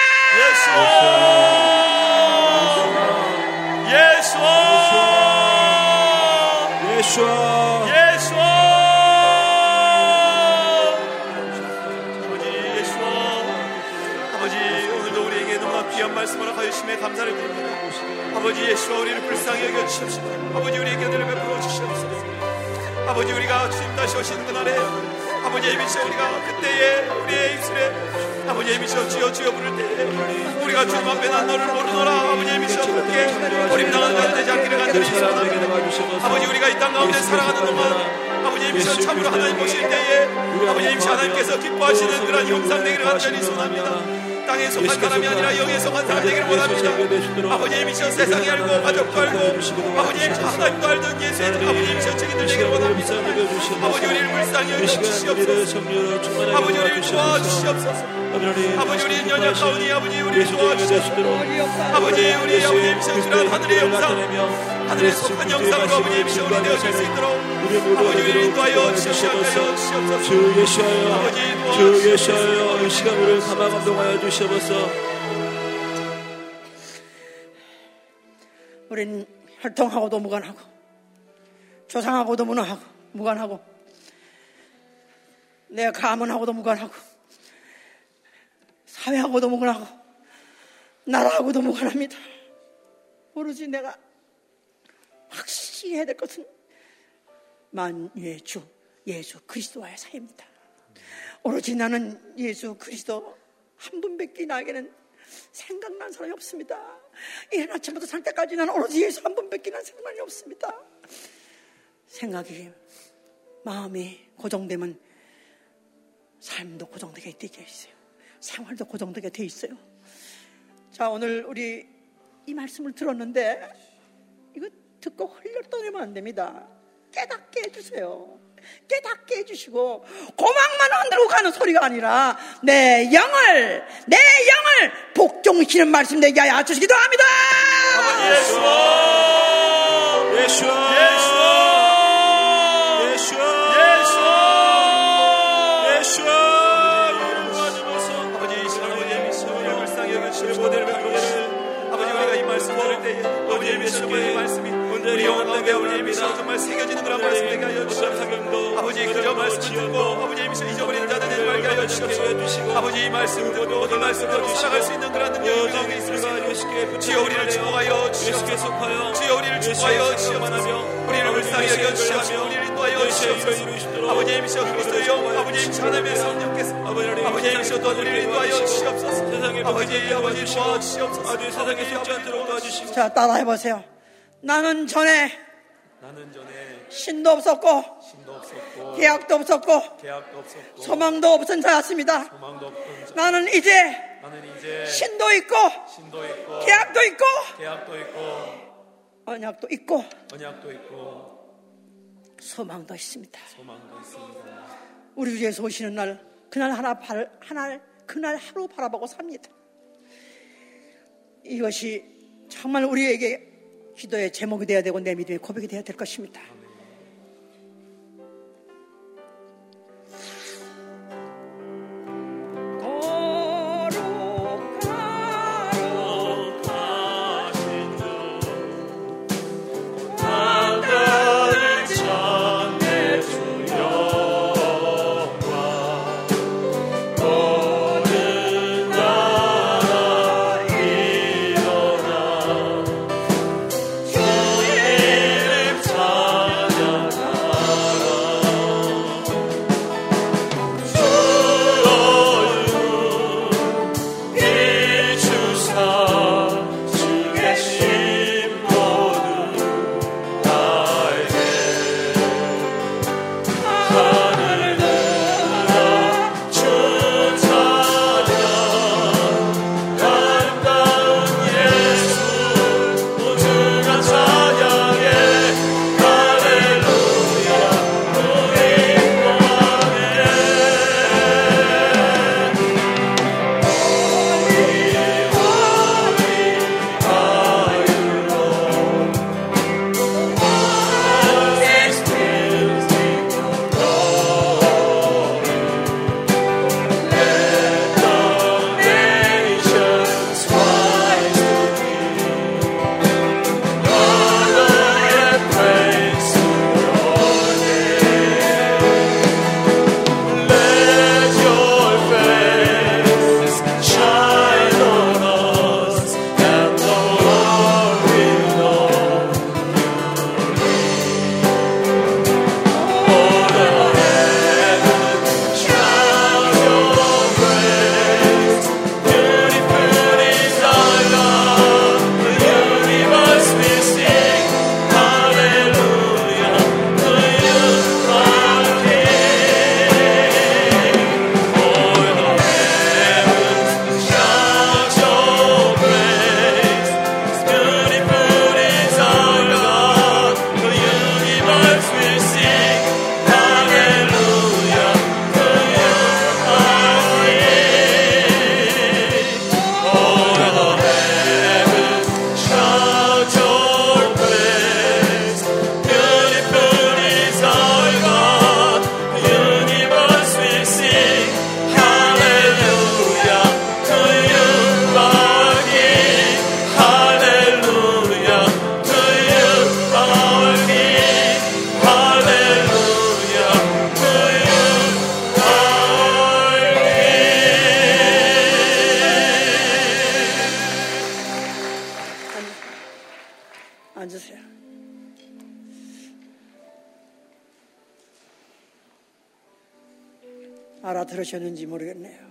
아버지, 오늘도 우리에게 너무나 귀한 말씀을 하여주심에 감사를 드립니다. 아버지, 예수와 우리를 불쌍히 여겨 주시옵소서. 아버지, 우리에게 은혜를 베풀어 주시옵소서. 아버지, 우리가 주님 다시 오시는 그날에 아버지의 미셔 우리가 그때에 우리의 입술에 아버지의 미셔 주여 주여 부를 때에 우리가 주님 앞에 난 너를 모르노라. 아버지의 미셔 그렇게 버림당하는 자들 되지 않기를 간절히 소원합니다. 아버지, 우리가 이 땅 가운데 살아가는 동안 아버지의 미셔 참으로 하나님 보실 때에 아버지의 미셔 하나님께서 기뻐하시는 그런 형상 되기를 간절히 소원합니다. 땅에 속한 사람이 아니라 영에 속한 사람 되기를 원합니다. 아버지의 미셔 세상이 알고 가족도 알고 아버지의 미셔 하나님도 알던 예수의 아버지의 미셔 증인들 되기를 원합니다. 아버지, 우리를 불쌍히 여겨주시옵소서. 아버지, 우리를 도와주시옵소서. 아버지, 우리는 연약하오니 아버지 우리를 도와주시옵소서. 아버지, 우리 아버지의 미셔 주란 하늘의 영상, 하늘에 속한 영상으로 아버지의 미셔 우리 되어질 수 있도록 아버지 우리를 인도하여 주시옵소서. 주 예수하여 주 예수하여 이 시간 우리를 감화 감동하여 주시옵소서. 우린 혈통하고도 무관하고 조상하고도 무관하고 내 가문하고도 무관하고 사회하고도 무관하고 나라하고도 무관합니다. 오로지 내가 확실히 해야 될 것은 만유의 주 예수 그리스도와의 사이입니다. 오로지 나는 예수 그리스도 한 분밖에 나에게는 생각난 사람이 없습니다. 이른 아침부터 잘 때까지 나는 오로지 예수 한 분밖에 난 생각이 없습니다. 생각이 마음이 고정되면 삶도 고정되게 되어 있어요. 생활도 고정되게 되어 있어요. 자, 오늘 우리 이 말씀을 들었는데 이거 듣고 흘려 떠내면 안 됩니다. 깨닫게 해주세요. 깨닫게 해주시고 고막만 흔들고 가는 소리가 아니라 내 영을 복종시키는 말씀 되게 하여 주시기도 합니다. 아버지, 이 시간 아버지의 미션을 불쌍히 여겨주시고 모델을 베풀어주시고 아버지, 우리가 이 말씀 들을 때에 아버지의 미션의 말씀이 우리 영혼 가운데 아버지의 미션 정말 새겨지는 그런 말씀 되게 하여 주시옵소서. 아버지, 그저 말씀을 듣고 아버지의 미션 잊어버리는 자들 되지 말게 하여 주시옵소서. 아버지, 이 말씀 듣고 이 말씀대로 살아갈 수 있는 그런 능력이 우리 가운데 있으시옵소서. 주여 우리를 축복하여 주시옵소서. 주여 우리를 축복하여 주시옵소서. 우리를 불쌍히 여겨 주시옵소서. 우리를 인도하여 주시옵소서. 아버지의 미션 그리스도의 영 아버지의 미션 하나님의 성령께서 아버지의 미션 또한 우리를 인도하여 주시옵소서. 아버지 도와주시옵소서. 아주 세상에 속지 않도록 도와주시옵소서. 자, 따라해보세요. 나는 전에 신도 없었고 계약도 없었고 소망도 없던 자였습니다. 나는 이제 신도 있고 계약도 있고 언약도 있고 소망도 있습니다. 우리 주 예수 오시는 날 그날 하루 바라보고 삽니다. 이것이 정말 우리에게 기도의 제목이 되어야 되고 내 믿음의 고백이 되어야 될 것입니다. 주의 이름 알아들으셨는지 모르겠네요.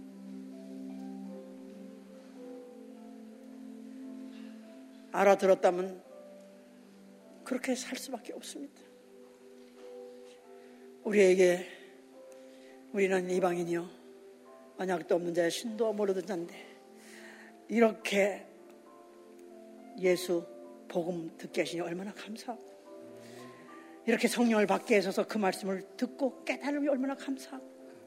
알아들었다면 그렇게 살 수밖에 없습니다. 우리에게 우리는 이방인이요 언약도 없는 자의 신도 모르던 자인데 이렇게 예수 복음 듣게 하시니 얼마나 감사하고 이렇게 성령을 받게 하셔서 그 말씀을 듣고 깨달음이 얼마나 감사하고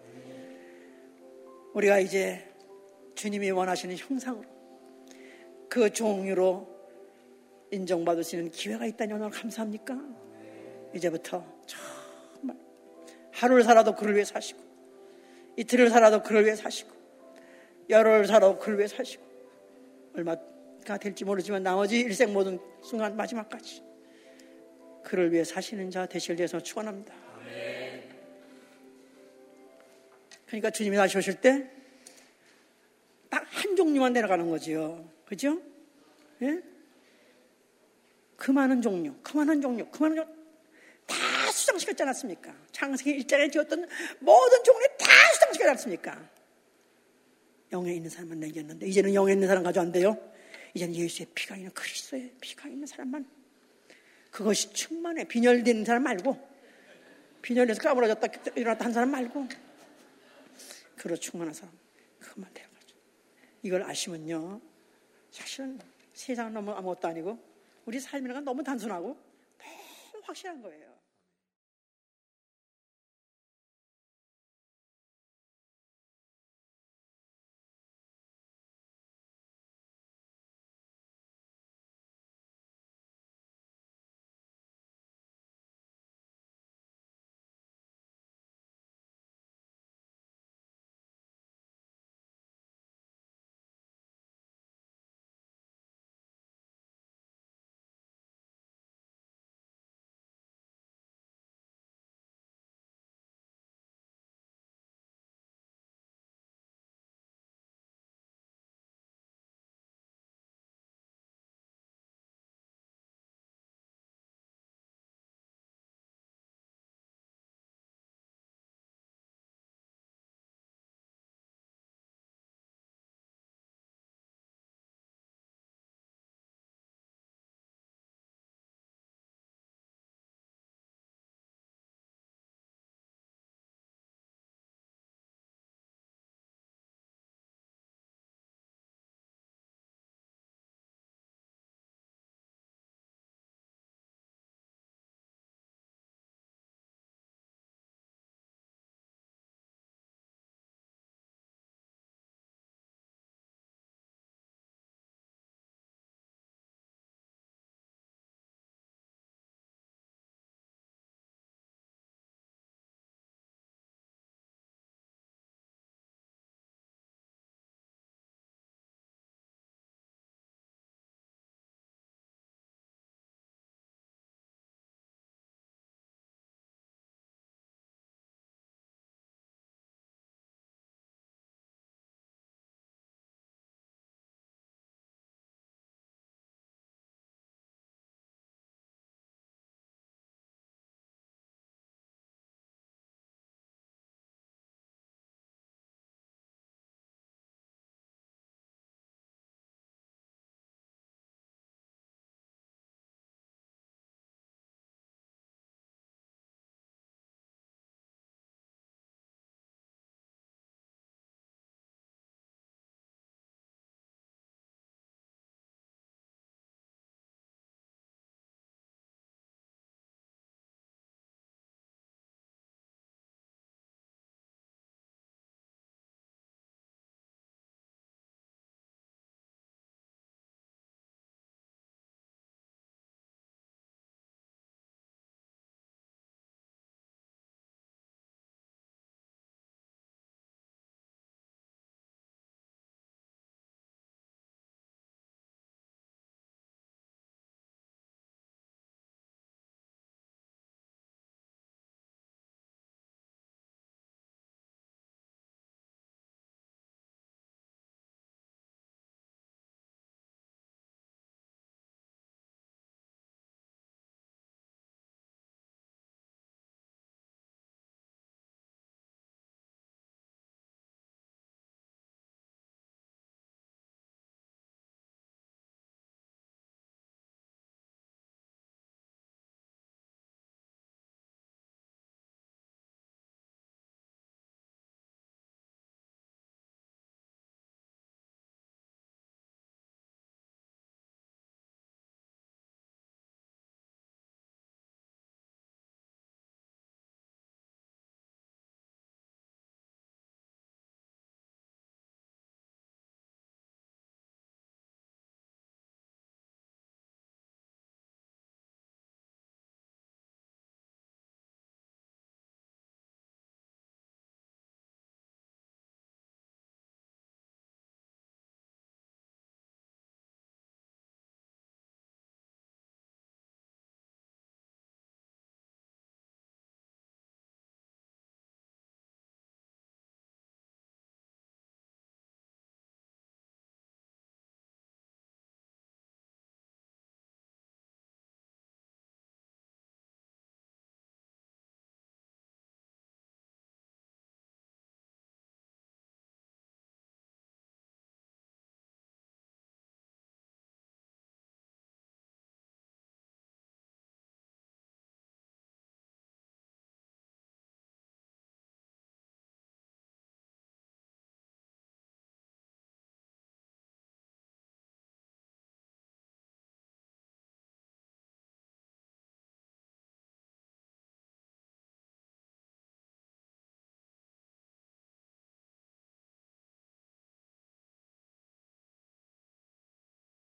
우리가 이제 주님이 원하시는 형상으로 그 종류로 인정받으시는 기회가 있다니 얼마나 감사합니까? 이제부터 정말 하루를 살아도 그를 위해 사시고 이틀을 살아도 그를 위해 사시고 열흘을 살아도 그를 위해 사시고 얼마가 될지 모르지만 나머지 일생 모든 순간 마지막까지 그를 위해 사시는 자 되시길 위해서 축원합니다. 그러니까 주님이 다시 오실 때 딱 한 종류만 내려가는 거지요. 그죠? 예? 그 많은 종류 다 수장시켰지 않았습니까? 창세기 1장에 지었던 모든 종류 다 수장시켰지 않았습니까? 영에 있는 사람만 남겼는데 이제는 영에 있는 사람 가져 안 돼요. 이제는 예수의 피가 있는 그리스도의 피가 있는 사람만 그것이 충만해. 빈혈된 사람 말고 빈혈돼서 까무러졌다 일어났다 한 사람 말고 그로 충만한 사람 그것만 데려가죠. 이걸 아시면요 사실은 세상은 너무 아무것도 아니고 우리 삶이란 건 너무 단순하고 너무 확실한 거예요.